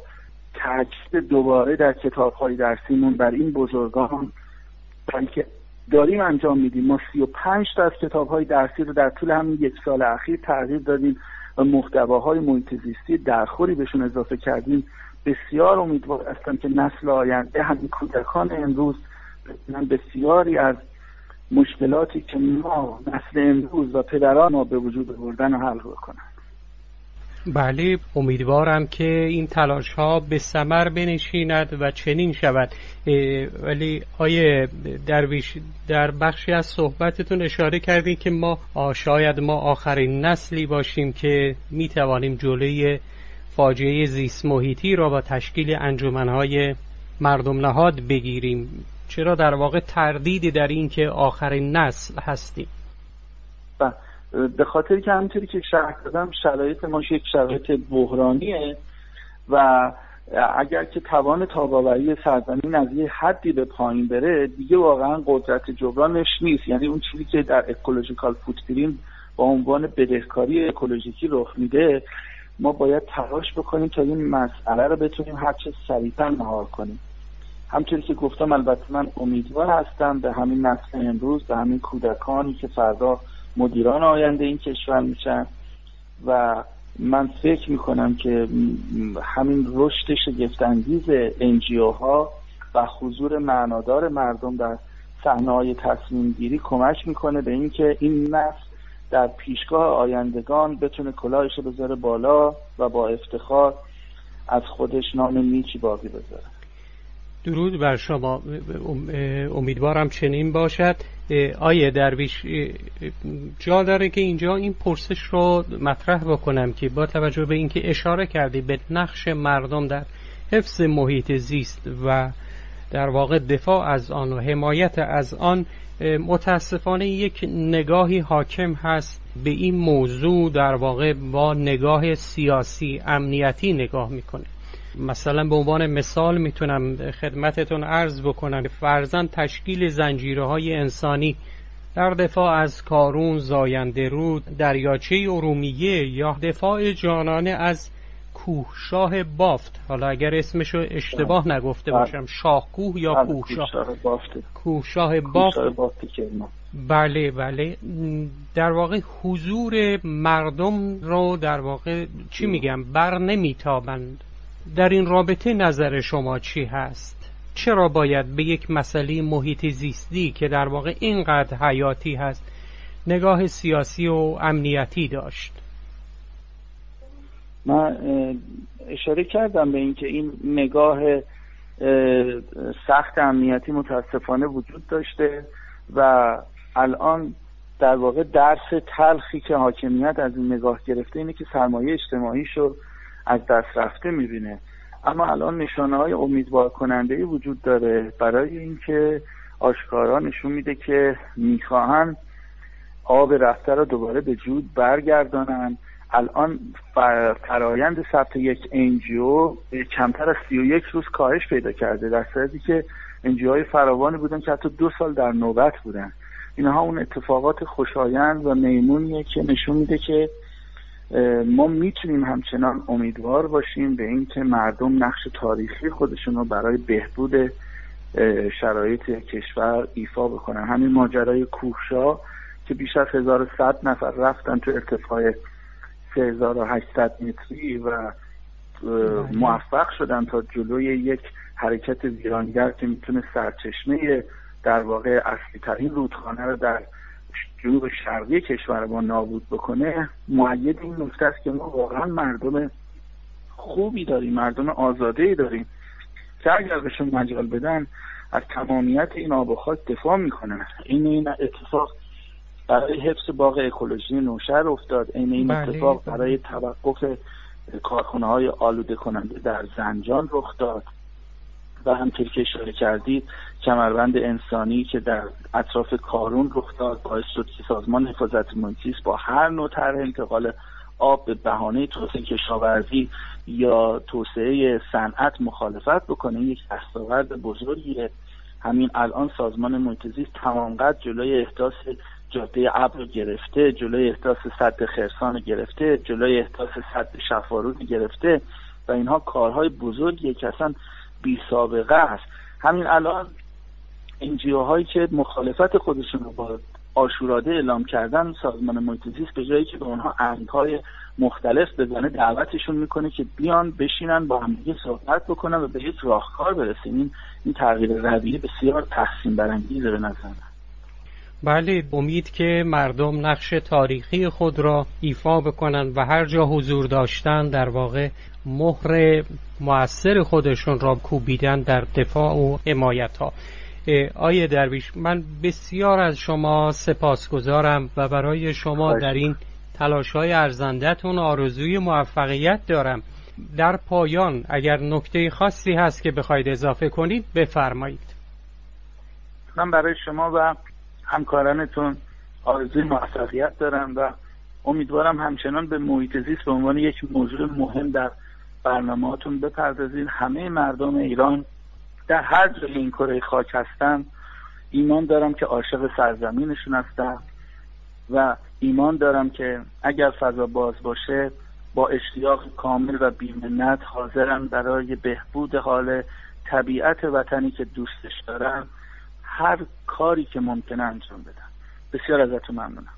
تاکید دوباره در کتاب‌های درسیمون بر این بزرگان بلکه داریم انجام میدیم. ما سی و پنج تا از کتاب‌های درسی رو در طول همین یک سال اخیر تغییر دادیم و محتواهای محیط زیستی درخوری بهشون اضافه کردیم. بسیار امیدوار هستم که نسل آینده، همین کودکان امروز، من بسیاری از مشکلاتی که ما نسل امروز و پدران ما به وجود آوردن رو حل کنن. بله، امیدوارم که این تلاش ها به ثمر بنشیند و چنین شود. ولی آیه درویش، در بخشی از صحبتتون اشاره کردید که ما شاید ما آخرین نسلی باشیم که می توانیم جلوی فاجعه زیست محیطی را با تشکیل انجمنهای مردم نهاد بگیریم. چرا در واقع تردیدی در این که آخرین نسل هستیم؟ بله، به خاطر که همونطوری که شرح دادم شرایط ما یک شرایط بحرانیه و اگر که توان تاب‌آوری سرزمین از یه حدی به پایین بره دیگه واقعا قدرت جبرانش نیست. یعنی اون چیزی که در اکولوژیکال فوتپرینت با عنوان بدهکاری اکولوژیکی رخ میده، ما باید تلاش بکنیم تا این مسئله رو بتونیم هر چه سریعتر مهار کنیم. همونطوری که گفتم البته من امیدوار هستم به همین نسل امروز، به همین کودکانی که فردا مدیران آینده این کشور میشن و من فکر میکنم که همین رشد شگفت‌انگیز انجیو ها و حضور معنادار مردم در صحنه‌های تصمیم گیری کمک میکنه به این که این نسل در پیشگاه آیندگان بتونه کلاهش بذاره بالا و با افتخار از خودش نام نیکی باقی بذاره. درود بر شما، امیدوارم چنین باشد. آیه درویش، جا داره که اینجا این پرسش رو مطرح بکنم که با توجه به اینکه اشاره کردی به نقش مردم در حفظ محیط زیست و در واقع دفاع از آن و حمایت از آن، متاسفانه یک نگاهی حاکم هست به این موضوع، در واقع با نگاه سیاسی امنیتی نگاه میکنه. مثلا به عنوان مثال میتونم خدمتتون عرض بکنم فرضاً تشکیل زنجیره‌های انسانی در دفاع از کارون، زاینده رود، دریاچه ارومیه یا دفاع جانانه از کوهشاه بافت. حالا اگر اسمشو اشتباه نگفته باشم، شاهکوه یا کوهشاه کوهشاه بافت. بله بله، در واقع حضور مردم رو در واقع چی میگم بر نمیتابند. در این رابطه نظر شما چی هست؟ چرا باید به یک مسئله محیط زیستی که در واقع اینقدر حیاتی هست نگاه سیاسی و امنیتی داشت؟ من اشاره کردم به اینکه این نگاه سخت امنیتی متاسفانه وجود داشته و الان در واقع درس تلخی که حاکمیت از این نگاه گرفته اینه که سرمایه اجتماعیشو از دست رفته میبینه. اما الان نشانه‌های امیدوار کننده‌ای وجود داره برای اینکه آشکارا نشون میده که میخواهن آب رفته رو دوباره به جود برگردانن. الان فرایند ثبت یک انجیو کمتر از سی و یک روز کاهش پیدا کرده، در صورتی که انجیوهای فراوانی بودن که حتی دو سال در نوبت بودن. اینها اون اتفاقات خوشایند و میمونیه که نشون میده که ما میتونیم همچنان امیدوار باشیم به این که مردم نقش تاریخی خودشون رو برای بهبود شرایط کشور ایفا بکنن. همین ماجرای کوهشا که بیش از هزار و صد نفر رفتن تو ارتفاع سه هزار و هشتصد متری و موفق شدن تا جلوی یک حرکت ویرانگر که میتونه سرچشمه در واقع اصلی ترین رودخانه رو در جنوب شرقی کشور ما نابود بکنه، مؤید این نکته است که ما واقعا مردم خوبی داریم، مردم آزاده‌ای داریم که اگر بهشون مجال بدن از تمامیت این آب و خاک دفاع میکنن. این این اتفاق برای حفظ باغ اکولوژی نوشهر افتاد، این این بله. اتفاق برای توقف کارخانه‌های آلوده کننده در زنجان رخ داد و همطور که اشاره کردید کمربند انسانی که در اطراف کارون رخ داد باعث شد که سازمان حفاظت محیط زیست با هر نوع طرح انتقال آب به بهانه توسعه کشاورزی یا توسعه صنعت مخالفت بکنه. یک دستاورد بزرگیه. همین الان سازمان محیط زیست تمام‌قد جلوی احداث جاده ابر گرفته، جلوی احداث سد خرسان گرفته، جلوی احداث سد شفارود گرفته و اینها کارهای بزرگیه که اصلا بی سابقه است. همین الان انجیوهایی که مخالفت خودشون رو با آشوراده اعلام کردن، سازمان محیط زیست به جایی که به اونها آهنگ‌های مختلف بزنه دعوتشون میکنه که بیان بشینن با هم دیگه صحبت بکنن و به یک راهکار برسیم. این این تغییر رویه بسیار تحسین برانگیزه به نظر من. بله، امید که مردم نقش تاریخی خود را ایفا بکنن و هر جا حضور داشتن در واقع مهر مؤثر خودشون را کوبیدن در دفاع و حمایت ها. آیه درویش، من بسیار از شما سپاسگزارم و برای شما در این تلاش‌های ارزنده‌تون آرزوی موفقیت دارم. در پایان اگر نکته خاصی هست که بخواید اضافه کنید بفرمایید. من برای شما و همکارانتون آرزوی موفقیت دارم و امیدوارم همچنان به محیط زیست به عنوان یک موضوع مهم در برنامه‌هاتون بپردازید. همه مردم ایران در هر جای این کره خاک هستن ایمان دارم که عاشق سرزمینشون هستن و ایمان دارم که اگر فضا باز باشه با اشتیاق کامل و بی‌منت حاضرن برای بهبود حال طبیعت وطنی که دوستش دارن هر کاری که ممکنه انجام بدن. بسیار ازتون ممنونم.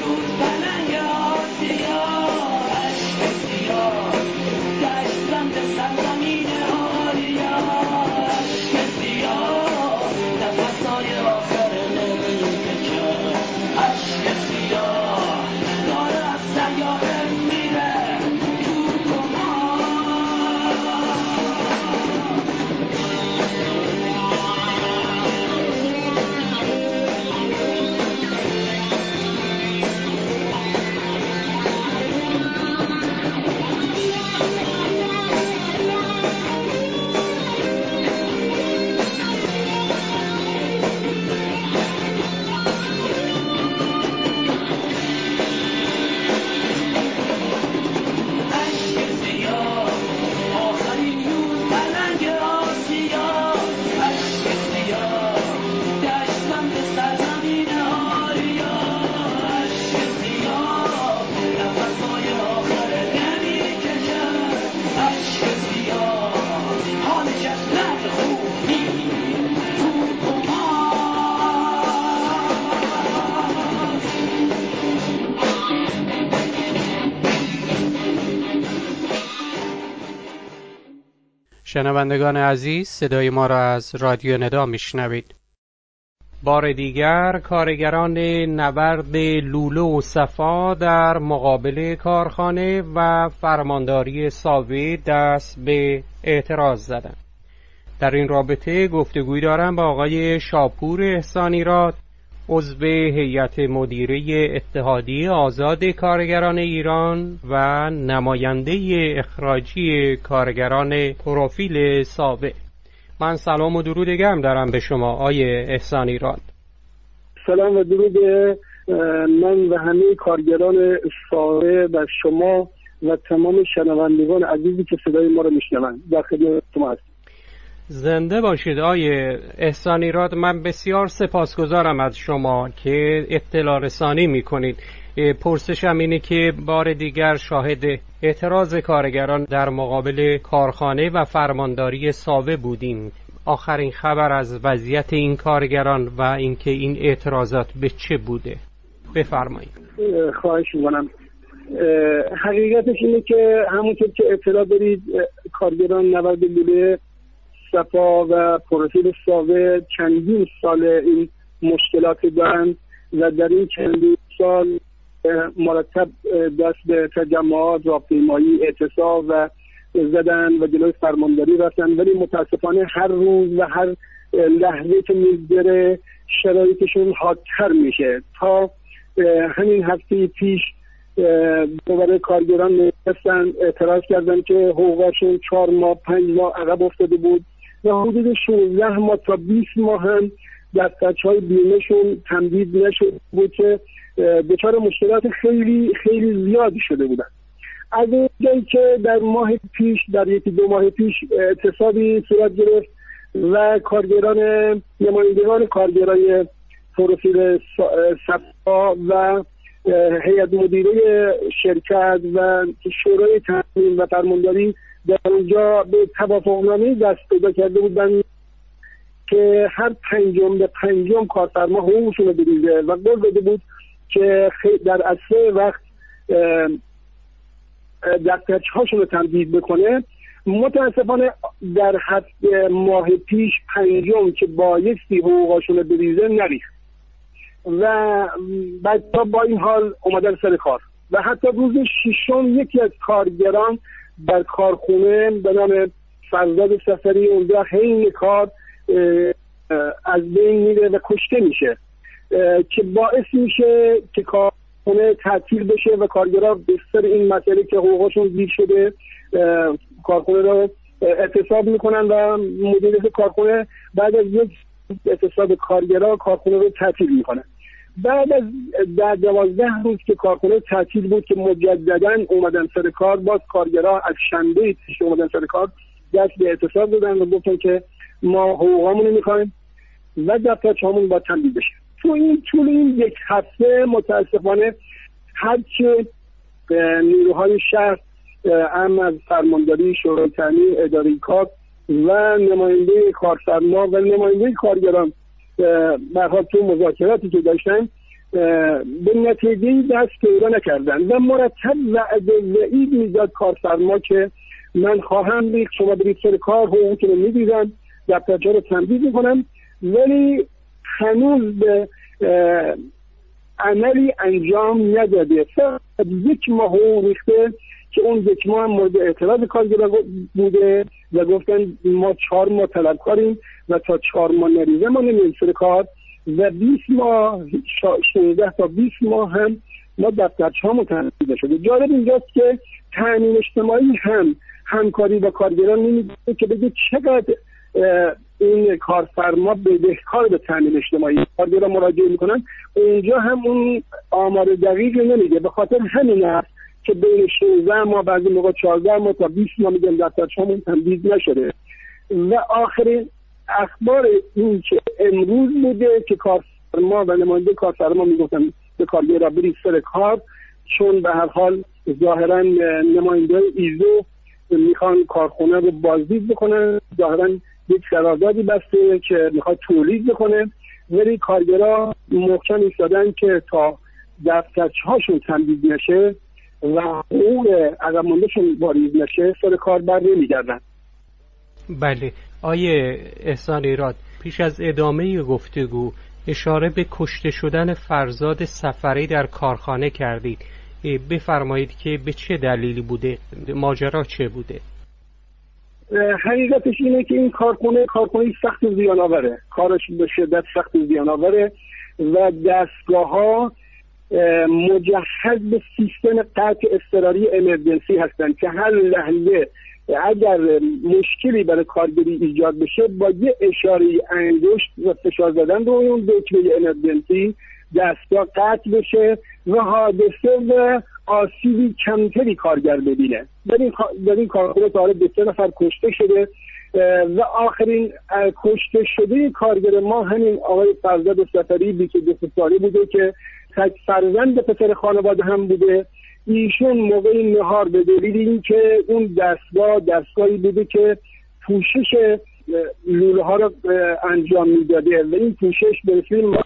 شنوندگان عزیز، صدای ما را از رادیو ندا میشنوید. بار دیگر کارگران نبرد لوله و صفا در مقابل کارخانه و فرمانداری ساوه دست به اعتراض زدند. در این رابطه گفتگوی دارم با آقای شاپور احسانیراد، عضو هیئت مدیره اتحادیه آزاد کارگران ایران و نماینده اخراجی کارگران پروفیل ساوه. من سلام و درود گرم دارم به شما آقای احسانیراد. سلام و درود من و همه کارگران ساوه و شما و تمام شنوندگان عزیزی که صدای ما رو میشنوند در خدمت شما هستم. زنده باشید آقای احسانیراد. من بسیار سپاسگزارم از شما که اطلاع رسانی میکنید. پرسشم اینه که بار دیگر شاهد اعتراض کارگران در مقابل کارخانه و فرمانداری ساوه بودیم. آخرین خبر از وضعیت این کارگران و اینکه این اعتراضات به چه بوده بفرمایید. خواهش میکنم. حقیقتش اینه که همونطور که اطلاع دارید کارگران نبرد لوله صفا و پروفیل ساوه چندین سال این مشکلات دارند و در این چندین سال مرتب دست به تجمعات، راهپیمایی، اعتصاب و زدن و جلوی فرمانداری رفتن، ولی متاسفانه هر روز و هر لحظه که میگذره شرایطشون حادتر میشه. تا همین هفته پیش دوباره کارگران نشستن اعتراض کردن که حقوقشون چهار ماه پنج ماه عقب افتاده بود و حدود شانزده ماه تا بیست ماه هم دفترچه‌های بیمهشون تمدید نشده بود که دچار مشکلات خیلی خیلی زیادی شده بودن. از اونجایی که در ماه پیش در یکی دو ماه پیش اعتصابی صورت گرفت و کارگران نمایندگان کارگرای پروفیل صفا و هیئت مدیره شرکت و شورای تامین و فرمانداری در اونجا به توافقنامه دست پیدا کرده بودن که هر پنجم به پنجم کارفرما حقوقشون رو بریزه و قول داده بود که در اسرع وقت دفترچه‌هاشون رو تمدید بکنه. متاسفانه در هفته ماه پیش پنجم که بایستی حقوقشون رو بریزه نریخت و بعد تا با این حال اومدن سر کار و حتی روز ششم یکی از کارگران در کارخونه به نام فرزاد سفری اونجا حین کار از بین میره و کشته میشه که باعث میشه که کارخونه تعطیل بشه و کارگرها به سر این مسئله که حقوقشون دیر شده کارخونه رو اعتصاب میکنن و مدیریت کارخونه بعد از یک اعتصاب کارگرها کارخونه رو تعطیل میکنن. بعد از در دوازده روز که کارخونه تعطیل بود که مجددا اومدن سر کار، باز کارگرها از شنبه پیش اومدن سر کار دست به اعتصاب دادن و گفتن که ما حقوقامون میخوایم و دفترچه‌هامون باید تمدید بشه. تو این طول این یک هفته متاسفانه هرچه نیروهای شهر هم از فرمانداری، شورای تامین، اداره کار و نماینده کارفرما و نماینده کارگران به هر حال تو مذاکراتی که داشتن به نتیجه دست پیدا نکردن و مرتب وعده وعید میداد کارفرما که من خواهم ریخت، شما برید سر کار، حقوقتون رو میدیدم، دفترچه رو تمدید میکنم، ولی هنوز به عملی انجام نداده. فقط یک ماه حقوق ریخته که اون یک ماه هم مورد اعتراض کارگران بوده و گفتن ما چهار ماه طلبکاریم و تا چهار ماه نریزه ما نمیریم سر کار و بیست ماه شانزده تا بیست ماه هم ما دفترچه ها تمدید شده. جالب اینجاست که تامین اجتماعی هم همکاری با کارگران نمیده که بگه چقدر این کارفرما بدهکار به تامین اجتماعی. کارگران مراجعه میکنن اونجا هم اون آمار دقیق نمیده، به خاطر همین است که بین شانزده ماه بعضی موقع چهارده ماه تا بیست ماه میگن دفترچه‌مون تمدید نشده. و آخرین اخبار این که امروز بوده که کارفرما و نماینده کارفرما میگفتن به کارگرا برید سر کار، چون به هر حال ظاهرا نماینده ایزو میخوان کارخونه رو بازدید بکنن، ظاهرا یک قراردادی بسته که میخواد تولید بکنه، ولی کارگرا محکم ایستادن که تا دفترچه‌هاشون تمدید نشه و حقوق عقب موندهشون واریز نشه سر کار بر نمیگردن. بله آیه احسان ایراد، پیش از ادامه گفتگو اشاره به کشته شدن فرزاد سفری در کارخانه کردید. بفرمایید که به چه دلیلی بوده، ماجرا چه بوده؟ حقیقتش اینه که این کارخانه کارخانه سخت زیان آوره، کارش به شدت سخت زیان آوره و دستگاه ها مجهز به سیستم قطع اضطراری امرجنسی هستند که هر لحظه اگر مشکلی برای کارگری ایجاد بشه با یه اشاره انگشت و فشار زدن رو اون دکمه امرجنسی دستگاه قطع بشه و حادثه و آسیبی کمتری کارگر ببینه. در این در این کارخانه تا حالا دو سه نفر کشته شده و آخرین کشته شده کارگر ما همین آقای فرزاد سفری بیست و دو ساله بوده که تک فرزند پسر خانواده هم بوده. ایشون موقع نهار به دلیل این که اون دستگاه دستگاهی بوده که پوشش لوله ها رو انجام میداده و این پوشش به رسمی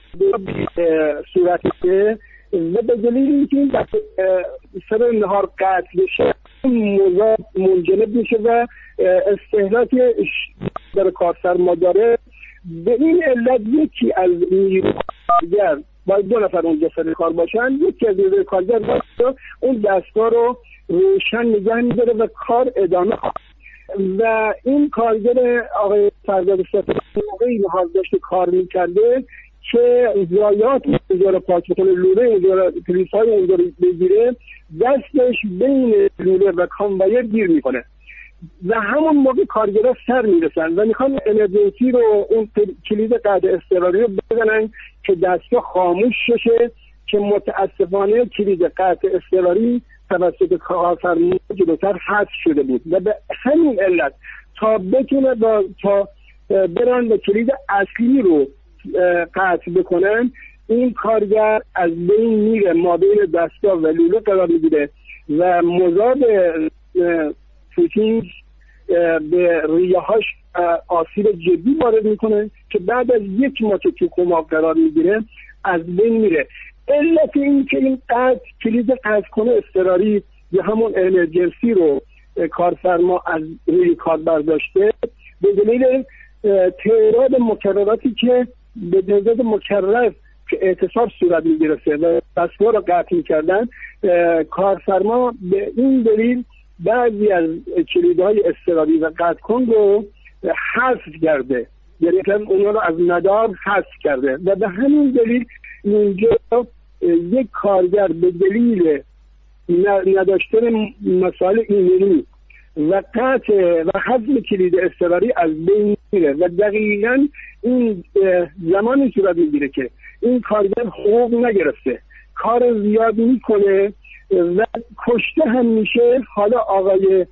صورت میده و به دلیل این که این سر نهار قطع بشه مضاد منجلب میشه و استهلاک در کارفرما داره. به این علت یکی از نیروی کارگر باید دو نفر اونجا سر کار باشن، یکی از نیروی کارگر باید اون دستگاه رو روشن نگه میداره و کار ادامه خواهد. و این کارگر آقای فرزاد سفری موقعی نهار داشته کار میکرده که ضایعات اونجا رو پاک بکنه، لوله اونجا رو پلیس‌های اونجا رو بگیره، دستش بین لوله و کانوایر گیر میکنه و همون موقع کارگرها سر میرسن و میخوان امرجنسی رو اون کلید قطع اضطراری رو بزنن که دستگاه خاموش شه که متاسفانه کلید قطع اضطراری توسط کارفرما جلوتر حذف شده بود و به همین علت تا بتونه با تا برن و کلید اصلی رو قطع بکنن این کارگر از بین میره، ما بین دستگاه و لوله قرار میگیره و مضاد پوتینگ به ریه‌هاش آسیب جدی وارد میکنه که بعد از یک ماه که تو کما قرار میگیره از بین میره. علت این که این قطع کلید قطع کنه اضطراری یا همون امرجنسی رو کارفرما از روی کار برداشته به دلیل تعداد مکرراتی که به تعداد مکرر که اعتصاب صورت میگرفته و دستگاه رو قطع میکردن، کارفرما به این دلیل بعضی از کلیدهای اضطراری و قطع کن رو حذف کرده، یعنی که اونا رو از مدار حذف کرده و به همین دلیل اینجا یک کارگر به دلیل نداشتن مسائل ایمنی و قطع و حذف کلید اضطراری از بین میره و دقیقاً این زمانی صورت میگیره که این کارگر حقوق نگرفته، کار زیاد میکنه و کشته هم میشه. حالا آقای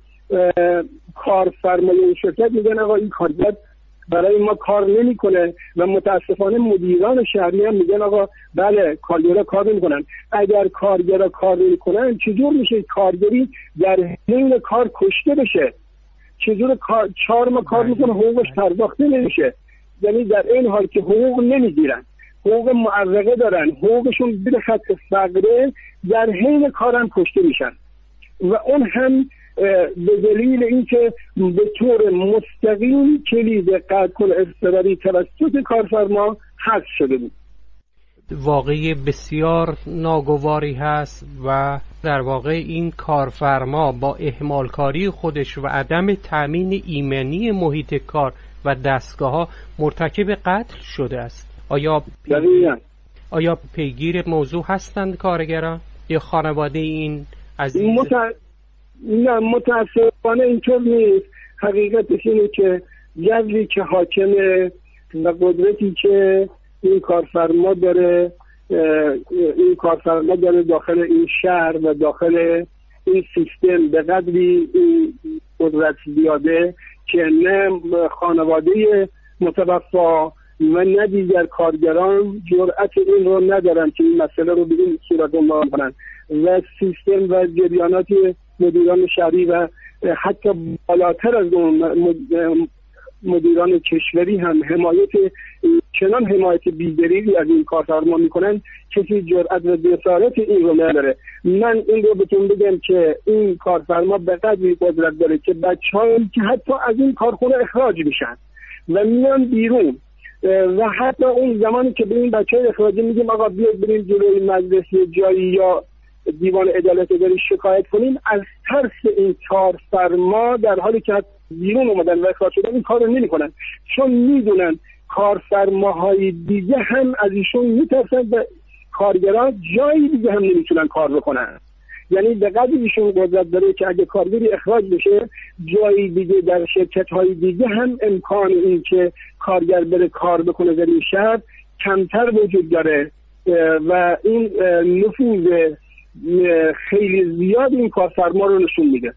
کارفرمای شرکت میگن آقا این کارگر برای ما کار نمیکنه و متاسفانه مدیران شهری هم میگن آقا بله کارگرها کار نمیکنن. اگر کارگرها کار نمیکنن چجور میشه کارگری در حین کار کشته بشه؟ چجور کار چهار ماه کار میکنه حقوقش پرداخته نمیشه؟ یعنی در این حال که حقوق نمیگیرن. حقوق معوقه دارن، حقوقشون زیر خط فقره، در حین کارم کشته میشن و اون هم به دلیل اینکه به طور مستقیم کلید قتل اضطراری توسط کارفرما حذف شده بود. واقعی بسیار ناگواری هست و در واقع این کارفرما با اهمالکاری خودش و عدم تأمین ایمنی محیط کار و دستگاه ها مرتکب قتل شده است. آیا پیگیر, آیا پیگیر موضوع هستند کارگران یا خانواده این عزیز؟ مت... نه متاسفانه اینطور نیست. حقیقتش اینه که جوی که حاکمه و قدرتی که این کارفرما داره این کارفرما داره داخل این شهر و داخل این سیستم به قدری این قدرت زیاده که نه خانواده متوفا و نه دیگر کارگران جرأت این رو ندارن که این مسئله رو به این صورت عنوان کنن و سیستم و جریانات مدیران شهری و حتی بالاتر از اون مدیران کشوری هم حمایت چنان حمایت بی‌دریغی از این کارفرما میکنن کسی جرأت و جسارت این رو نداره. من این رو بهتون بگم که این کارفرما به قدری قدرت داره که بچه‌هایی که حتی از این کارخونه اخراج میشن و میان بیرون و حتی اون زمانی که به این بچه‌ها اخراجی میگیم آقا بیاید بریم جلوی مجلس جایی یا دیوان عدالت اداری شکایت کنیم، از ترس این کارفرما در حالی که بیرون اومدن و اخراج شدن این کار رو نمی‌کنن، چون میدونن کارفرماهای دیگه هم از ایشون میترسن و کارگران جایی دیگه هم نمیتونن کار بکنن. یعنی به قدری ایشون قدرت داره که اگه کارگری اخراج بشه جایی دیگه در شرکت‌های دیگه هم امکان این که کارگر بره کار بکنه در این شهر کمتر وجود داره و این نفوذ خیلی زیاد این کارفرما رو نشون میده.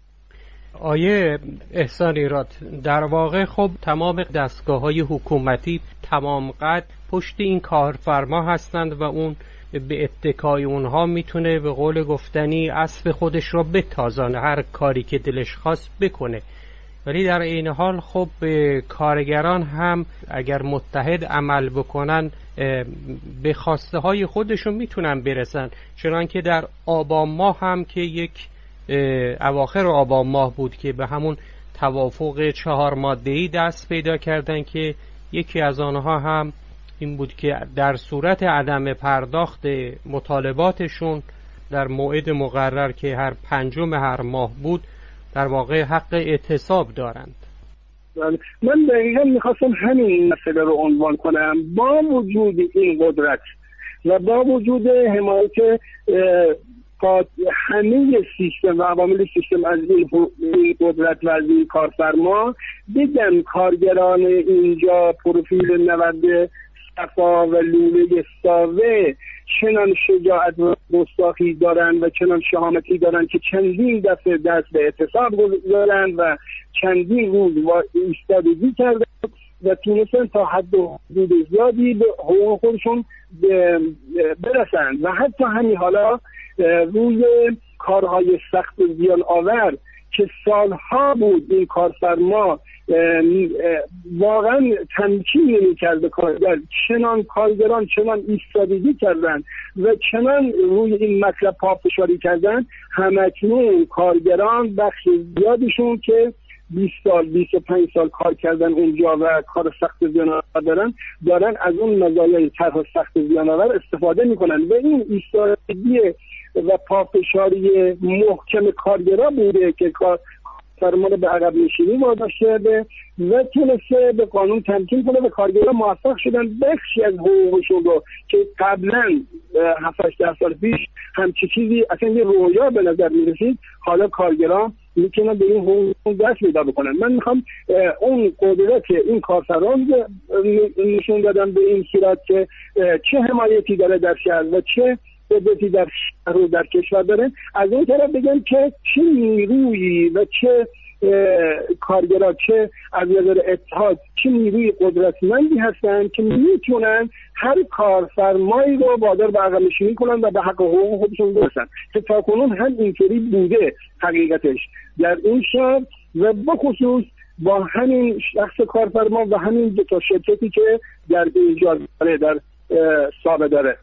آیه احسان ایراد، در واقع خب تمام دستگاه‌های حکومتی تمام قد پشت این کارفرما هستند و اون به اتکای اونها میتونه به قول گفتنی اسب خودش رو بتازانه، هر کاری که دلش خواست بکنه. ولی در این حال خب کارگران هم اگر متحد عمل بکنن به خواسته های خودشون میتونن برسن. چنانکه در آبان ماه هم که یک اواخر آبان ماه بود که به همون توافق چهار ماده‌ای دست پیدا کردن که یکی از آنها هم این بود که در صورت عدم پرداخت مطالباتشون در موعد مقرر که هر پنجم هر ماه بود در واقع حق اعتصاب دارند. من دقیقا میخواستم همین مسئله رو عنوان کنم. با وجود این قدرت و با وجود حمایت همه سیستم و عوامل سیستم از این قدرت و از این کارفرما، بگم کارگران اینجا پروفیل نود صفا و لوله ساوه چنان شجاعت و گستاخی دارن و چنان شهامتی دارن که چندین دفعه دست به اعتصاب گذارن و چندین روز ایستادگی کردن و تونستن تا حد و حدود زیادی به حقوق خودشون برسن و حتی همین حالا روی کارهای سخت و زیان آور که سالها بود این کارفرما واقعا تمکین نمی کرده کارگر، چنان کارگران چنان ایستادگی کردن و چنان روی این مطلب پافشاری کردن، همکنون کارگران بخش زیادشون که بیست سال بیست و پنج سال کار کردن اونجا و کار سخت زیان‌آور دارن دارن از اون مزایای طرح سخت زیان‌آور استفاده میکنن و این ایستادگی و پافشاری محکم کارگرا بوده که کار فرمان به عقب نشینی واداشت کرده و تونسته به قانون تمکین کنه و کارگرها موفق شدن بخشی از حقوقشون رو که قبلا هفت هشت سال پیش همچی چیزی اصلا یه رویا به نظر میرسید، حالا کارگرها میتونن به این حقوق دست پیدا بکنن. من میخوام اون قدرت این کارفرما نشون دادم به این صورت که چه حمایتی داره در شهر و چه قدرتی در شهر و در کشور داره. از اون طرف بگم که چه نیرویی و چه کارگرها چه از نظر اتحاد چه نیروی قدرتمندی هستن که میتونن هر کارفرمایی رو وادار به عقب نشینی کنن و به حق حقوق خودشون برسن که تاکنون هم اینطوری بوده حقیقتش در این شهر و بخصوص با همین شخص کارفرما و همین دو تا شرکتی که در اینجا در سابه داره.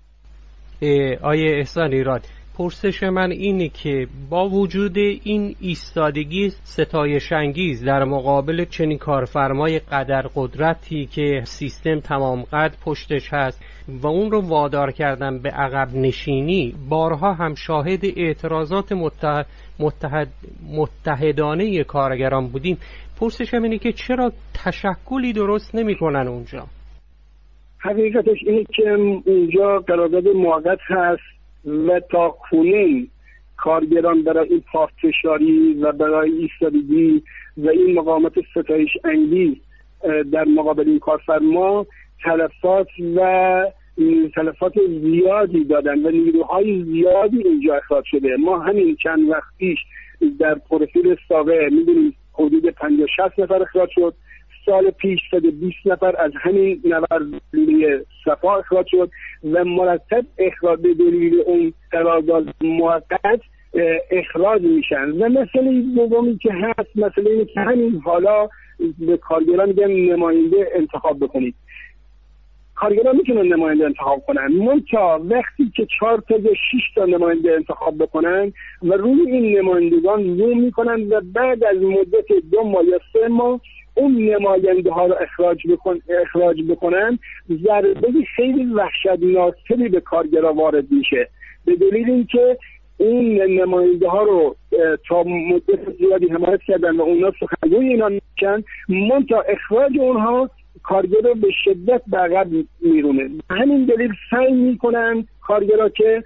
آیه احسان ایراد، پرسش من اینه که با وجود این ایستادگی ستایش انگیز در مقابل چنین کارفرمای قدر قدرتی که سیستم تمام قد پشتش هست و اون رو وادار کردن به عقب نشینی، بارها هم شاهد اعتراضات متحد متحد متحدانه کارگران بودیم. پرسشم اینه که چرا تشکلی درست نمی‌کنن اونجا؟ حقیقتش اینه که اونجا قرارداد موقت هست و تا کنون کارگران برای این پافشاری و برای ایستادگی و این مقاومت ستایش انگیز در مقابل این کارفرما تلفات و تلفات زیادی دادن و نیروهای زیادی اینجا اخراج شده. ما همین چند وقت پیش در پروفیل ساوه می‌بینیم حدود پنجاه شصت نفر اخراج شد. سال پیش صد و بیست نفر از همین نوردی صفا اخراج شد و مرتب اخراج به دلیل اون قرارداد موقت اخراج میشن. و مسئله دومی که هست، مسئله اینه که همین حالا به کارگران میگن نماینده انتخاب بکنید. کارگران میتونن نماینده انتخاب کنن، منتها وقتی که چهار تا یا شش تا نماینده انتخاب بکنن و روی این نمایندگان زوم میکنن و بعد از مدت دو ماه یا سه ماه اون نماینده ها رو اخراج بکن اخراج بکنن، ضربه خیلی وحشتناکی به کارگرا وارد میشه، به دلیل اینکه این نماینده ها رو تا مدت زیادی حمایت کردن و اونا سخنگوی اینا میشن، منتها اخراج اونها کارگر رو به شدت به عقب میرونه. همین دلیل سعی میکنن کارگرا که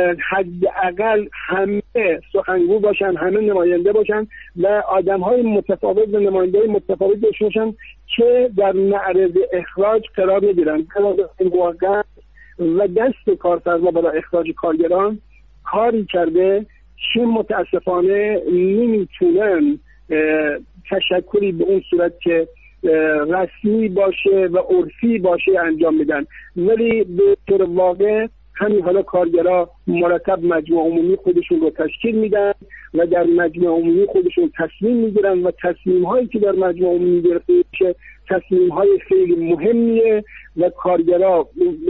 حداقل همه سخنگو باشن، همه نماینده باشن و آدم‌های متفاوت و نماینده‌های متفاوت داشته باشن که در معرض اخراج قرار بگیرن. واقعا و دست کارفرما برای اخراج کارگران کاری کرده که متاسفانه نمیتونن تشکلی به اون صورت که رسمی باشه و عرفی باشه انجام میدن. ولی به طور واقع همین حالا کارگرها مرتب مجمع عمومی خودشون رو تشکیل میدن و در مجمع عمومی خودشون تصمیم میگیرن و تصمیم هایی که در مجمع عمومی گرفته میشه تصمیم های خیلی مهمیه و کارگرها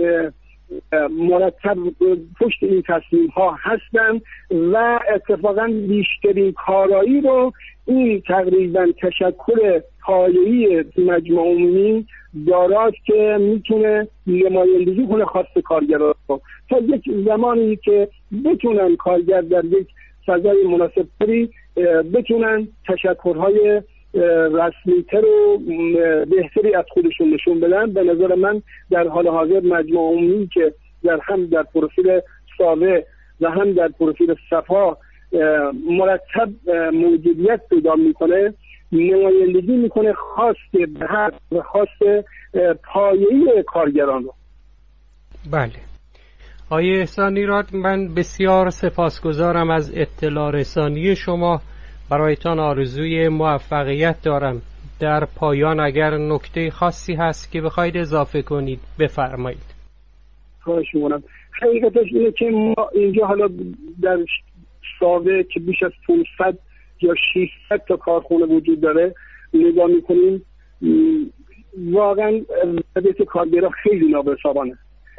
مرتب پشت این تصمیم ها هستن و اتفاقا بیشترین کارایی رو این تقریبا تشکل پایه‌ای مجمع عمومی دارد که میتونه نمایندگی کنه خواست کارگران رو تا یک زمانی که بتونن کارگر در یک فضای مناسب تری بتونن تشکل‌های رسمی‌تر و بهتری از خودشون نشون بدن. به نظر من در حال حاضر مجمع عمومی که در هم در پروفیل ساوه و هم در پروفیل صفا مرتب موجودیت پیدا میکنه، نمایندگی میکنه خواست به و خواست پایه‌ای کارگران رو. بله آیه احسان ایراد، من بسیار سپاسگزارم از اطلاع رسانی شما. برایتان آرزوی موفقیت دارم. در پایان اگر نکته خاصی هست که بخواید اضافه کنید بفرمایید. خواهش می‌کنم. حقیقتش اینه که ما اینجا حالا در ساوه که بیش از پانصد یا ششصد تا کارخونه وجود داره نگاه می‌کنیم، واقعا وضعیت کارگرها خیلی نابسامانه.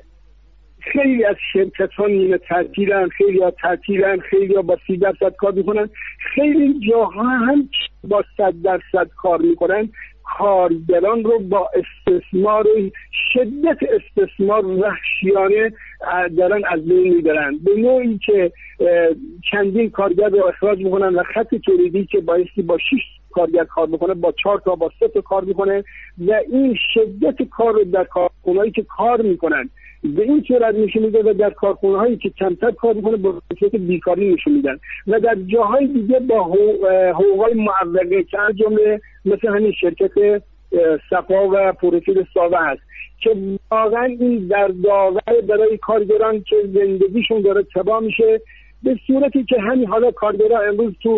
خیلی از شرکت ها نیمه تعطیلن، خیلی ها تعطیلن، خیلی ها با سی درصد کار میکنن، خیلی جاها هم با صد درصد کار میکنن. کارگران رو با استثمار، شدت استثمار وحشیانه دارن از بین میبرن، به نوعی که چندین کارگر رو اخراج میکنن و خط تولیدی که بایستی با شش کارگر کار میکنه با چهار تا با سه تا کار میکنه و این شدت کار رو در کارخونه‌ای که کار میکنن به این صورت نشون میده و در کارخونه‌هایی که کمتر کار میکنه با صورت بیکاری نشون میدن و در جاهای دیگه با حقوقای معوقه که از جمله مثل همین شرکت صفا و پروفیل ساوه هست که واقعا این در داور برای کارگران که زندگیشون داره تباه میشه، به صورتی که همین حالا کارگران امروز تو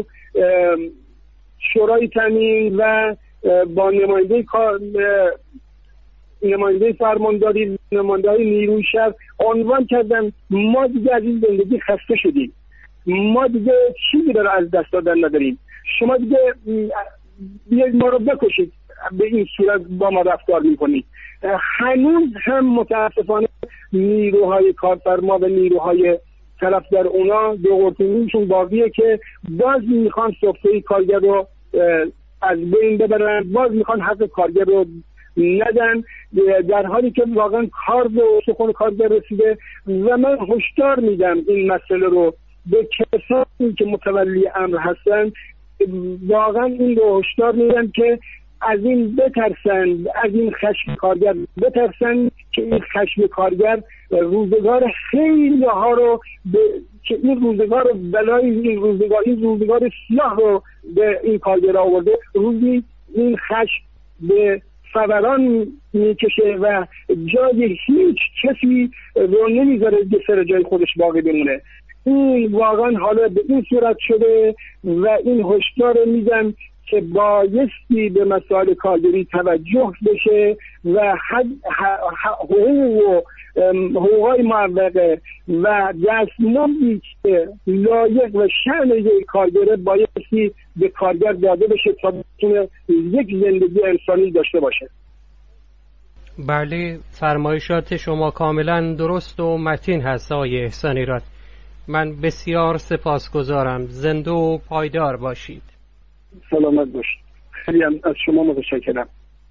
شورای تامین و با نماینده کار نماینده فرمانداری، نماینده‌های نیروی شهر عنوان کردن ما دیگه از این زندگی خسته شدیم، ما دیگه چیزی برای از دست دادن نداریم، شما دیگه بیاید ما رو بکشید. به این صورت با ما رفتار میکنید. هنوز هم متاسفانه نیروهای کارفرما و نیروهای طرفدار اونا دو قرتونیشون باقیه که باز میخوان سفره کارگر رو از بین ببرن، باز میخوان حق کارگر رو ندن، در حالی که واقعا کار به سخن کارگر رسیده. و من هشدار میدم این مسئله رو به کسانی که متولی امر هستن، واقعا این رو هشدار میدم که از این بترسن، از این خشم کارگر بترسن که این خشم کارگر روزگار خیلی ها رو به که این روزگار بلای این روزگار این روزگار سیاه رو به این کارگر آورده. روزی این خشم به فوران میکشه و جای هیچ کسی رو نمیذاره که سر جای خودش باقی بمونه. این واقعا حالا به این صورت شده و این هشدار میدن که بایستی به مسائل کارگری توجه بشه و حقوق و حقوقای معوقه و دستمزدی که لایق و شأن یک کارگر بایستی به کارگر داده بشه تا بتونه یک زندگی انسانی داشته باشه. بله، فرمایشات شما کاملا درست و متین هست آقای احسانی راد. من بسیار سپاسگزارم. زنده و پایدار باشید. سلامت باشید. خیلی از شما متشکرم.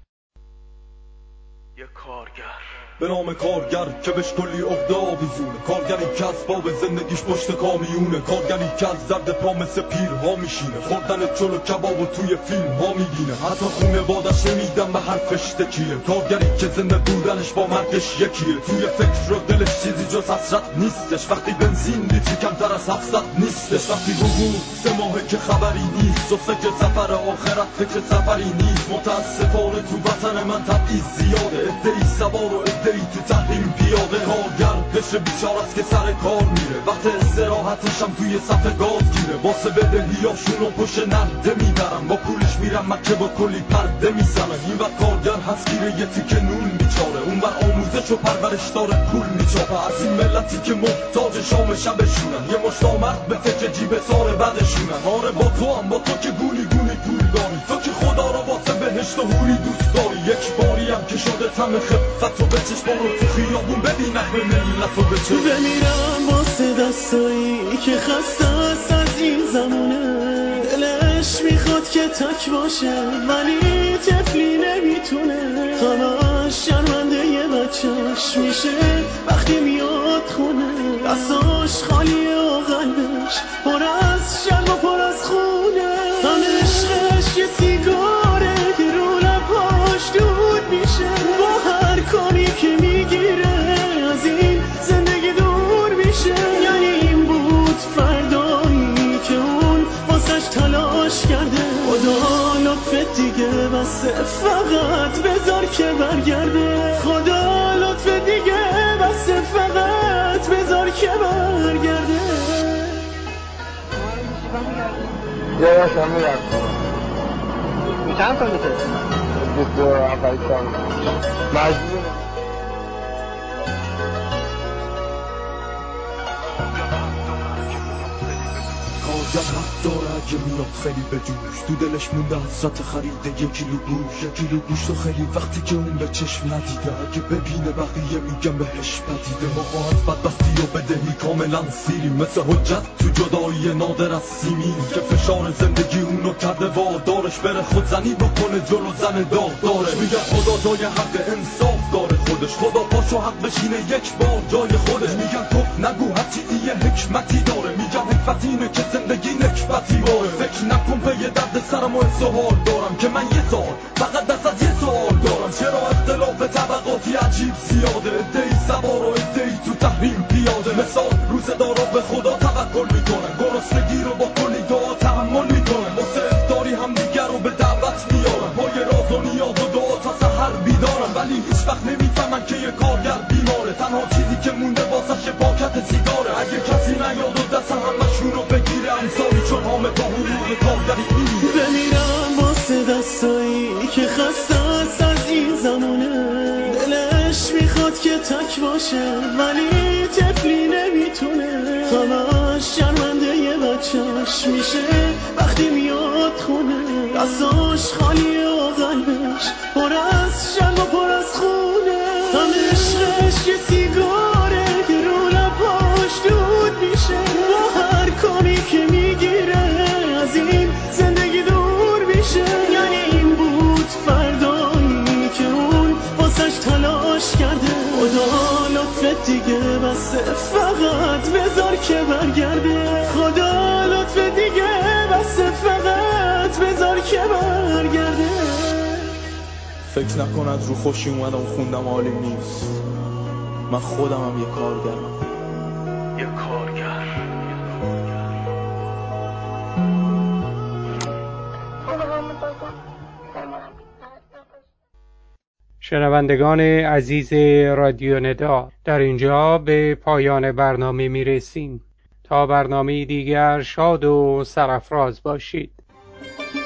یک کارگر به نام کارگر که بهش کلی عهده آویزونه، کارگری که اسباب زندگیش پشت کامیونه، کارگری که از زرد پا مثل پیرها میشینه، خوردن چلو و کباب و توی فیلم ها میبینه، حتی خونه بادش نمیدن به حرفش تکیه، کارگری که زنده بودنش با مرگش یکیه، توی فکر و دلش چیزی جز حسرت نیستش، وقتی بنزین لیتری کمتر از هفتصد نیستش، وقتی حقوق سه ماهه که خبری نیست، و فکر سفر آخرت فکر سفری نیست. متاسفانه تو وطن من تبعیض زیاده، عده‌ای سوار و عده‌ای تو تحریم پیاده، کارگر قشر بیچاره است که سر کار میره، وقت استراحتش هم توی صف گاز گیره، واسه بدهیاشون رو پشت نرده میبرن، با پولش میرن مکه با کلی پرده میزنن. این وقت کارگر هست گیره یه تیکه نون بیچاره، اون بر آموزش و پرورش داره پول میچاپه، از این ملتی که محتاج شام شبشونن، یه مشتامرد به فکر جیب سال بعدشونن. آره با تو هم با تو که گولی گولی پول داری، تو که خدا رو واسه بهشت و حوری دوست داری، یک باری هم که شده تم خفت و بچش برو تو خیابون ببین اخم ملت و بچش. بمیرم واسه دستایی که خسته است از این زمونه، دلش میخواد که تک باشه ولی طفلی نمیتونه، همش شرمنده یه بچهش میشه وقتی میاد خونه، دستاش خالیه و قلبش پر از شرم و پر از خونه، هم عشقش یه سیگاره که رو لباش دود میشه، با هر کاری که میگیره از این زندگی دور میشه. یعنی این بود فردایی که اون واسش تلاش کرده، خدا لطفت دیگه بسه فقط بذار که برگرده، خدا لطفت دیگه بسه فقط بذار که برگرده. یه شما میرد چند سالته؟ بیست و اول سال مجبور کارگر حق داره اگه میاد خیلی به جوش، تو دلش مونده حسرت خریده یک کیلو گوش، یک کیلو گوشت و خیلی وقتی که اون به چشم ندیده، اگه ببینه بقیه میگم بهش بدیده. ما از بدبختی و بدهی کاملا سیریم، مثل حجت تو جدایی نادر از سیمین، که فشار زندگی اونو کرده وادارش بره خودزنی بکنه جلو زن داغدارش. میگه خدا جای حق انصاف داره خودش، خدا پاشو حق بشینه یک بار جای خودش. میگن تو نگو هر چیزی یه حکمتی داره، میگم حکمت اینه که زندگی نکبتی باره. فکر نکن به یه درد سرم و سوال دارم که من یه سال فقط دست از یه سوال دارم، چرا اختلاف طبقاتی عجیب زیاده، عده‌ای سوار و عده‌ای تو تحریم پیاده. مثال روزه دارا به خدا توکل میکنن، گرسنگی رو با کلی دعا تحمل میکنن، واسه افطاری هم دیگر رو به دعوت میارن، با یه راز و نیاز و دعا تا سحر بیدارن، ولی هیچ وقت نمیفهمن که یه کارگر بیماره، تنها چیزی که مونده واسش پاکت سیگاره. اگه کسی نیاد و دست همشون رو بگیره امثالی چون حامد تا حقوق کارگری میمیره. بمیرم واسه دستایی که خسته است از این زمونه، دلش میخواد که تک باشه ولی طفلی نمیتونه، همش شرمنده یه بچهش میشه وقتی میاد خونه، دستاش خالیه و قلبش چشماش پر از شرم و پر از خونه، هم عشقش یه سیگاره که رو لباش دود میشه، با هر کاری که میگیره از این زندگی دور میشه. یعنی این بود فردایی که اون واسش تلاش کرده، خدا لطفت دیگه بسه فقط بذار که برگرده، خدا لطفت دیگه بسه فقط بذار که برگرده. فکر نکن از رو خوشی اومدم خوندم عالی نیست، من خودمم یه کارگرم، یه کارگر. شنوندگان عزیز رادیو ندا، در اینجا به پایان برنامه می رسیم. تا برنامه دیگر شاد و سرافراز باشید.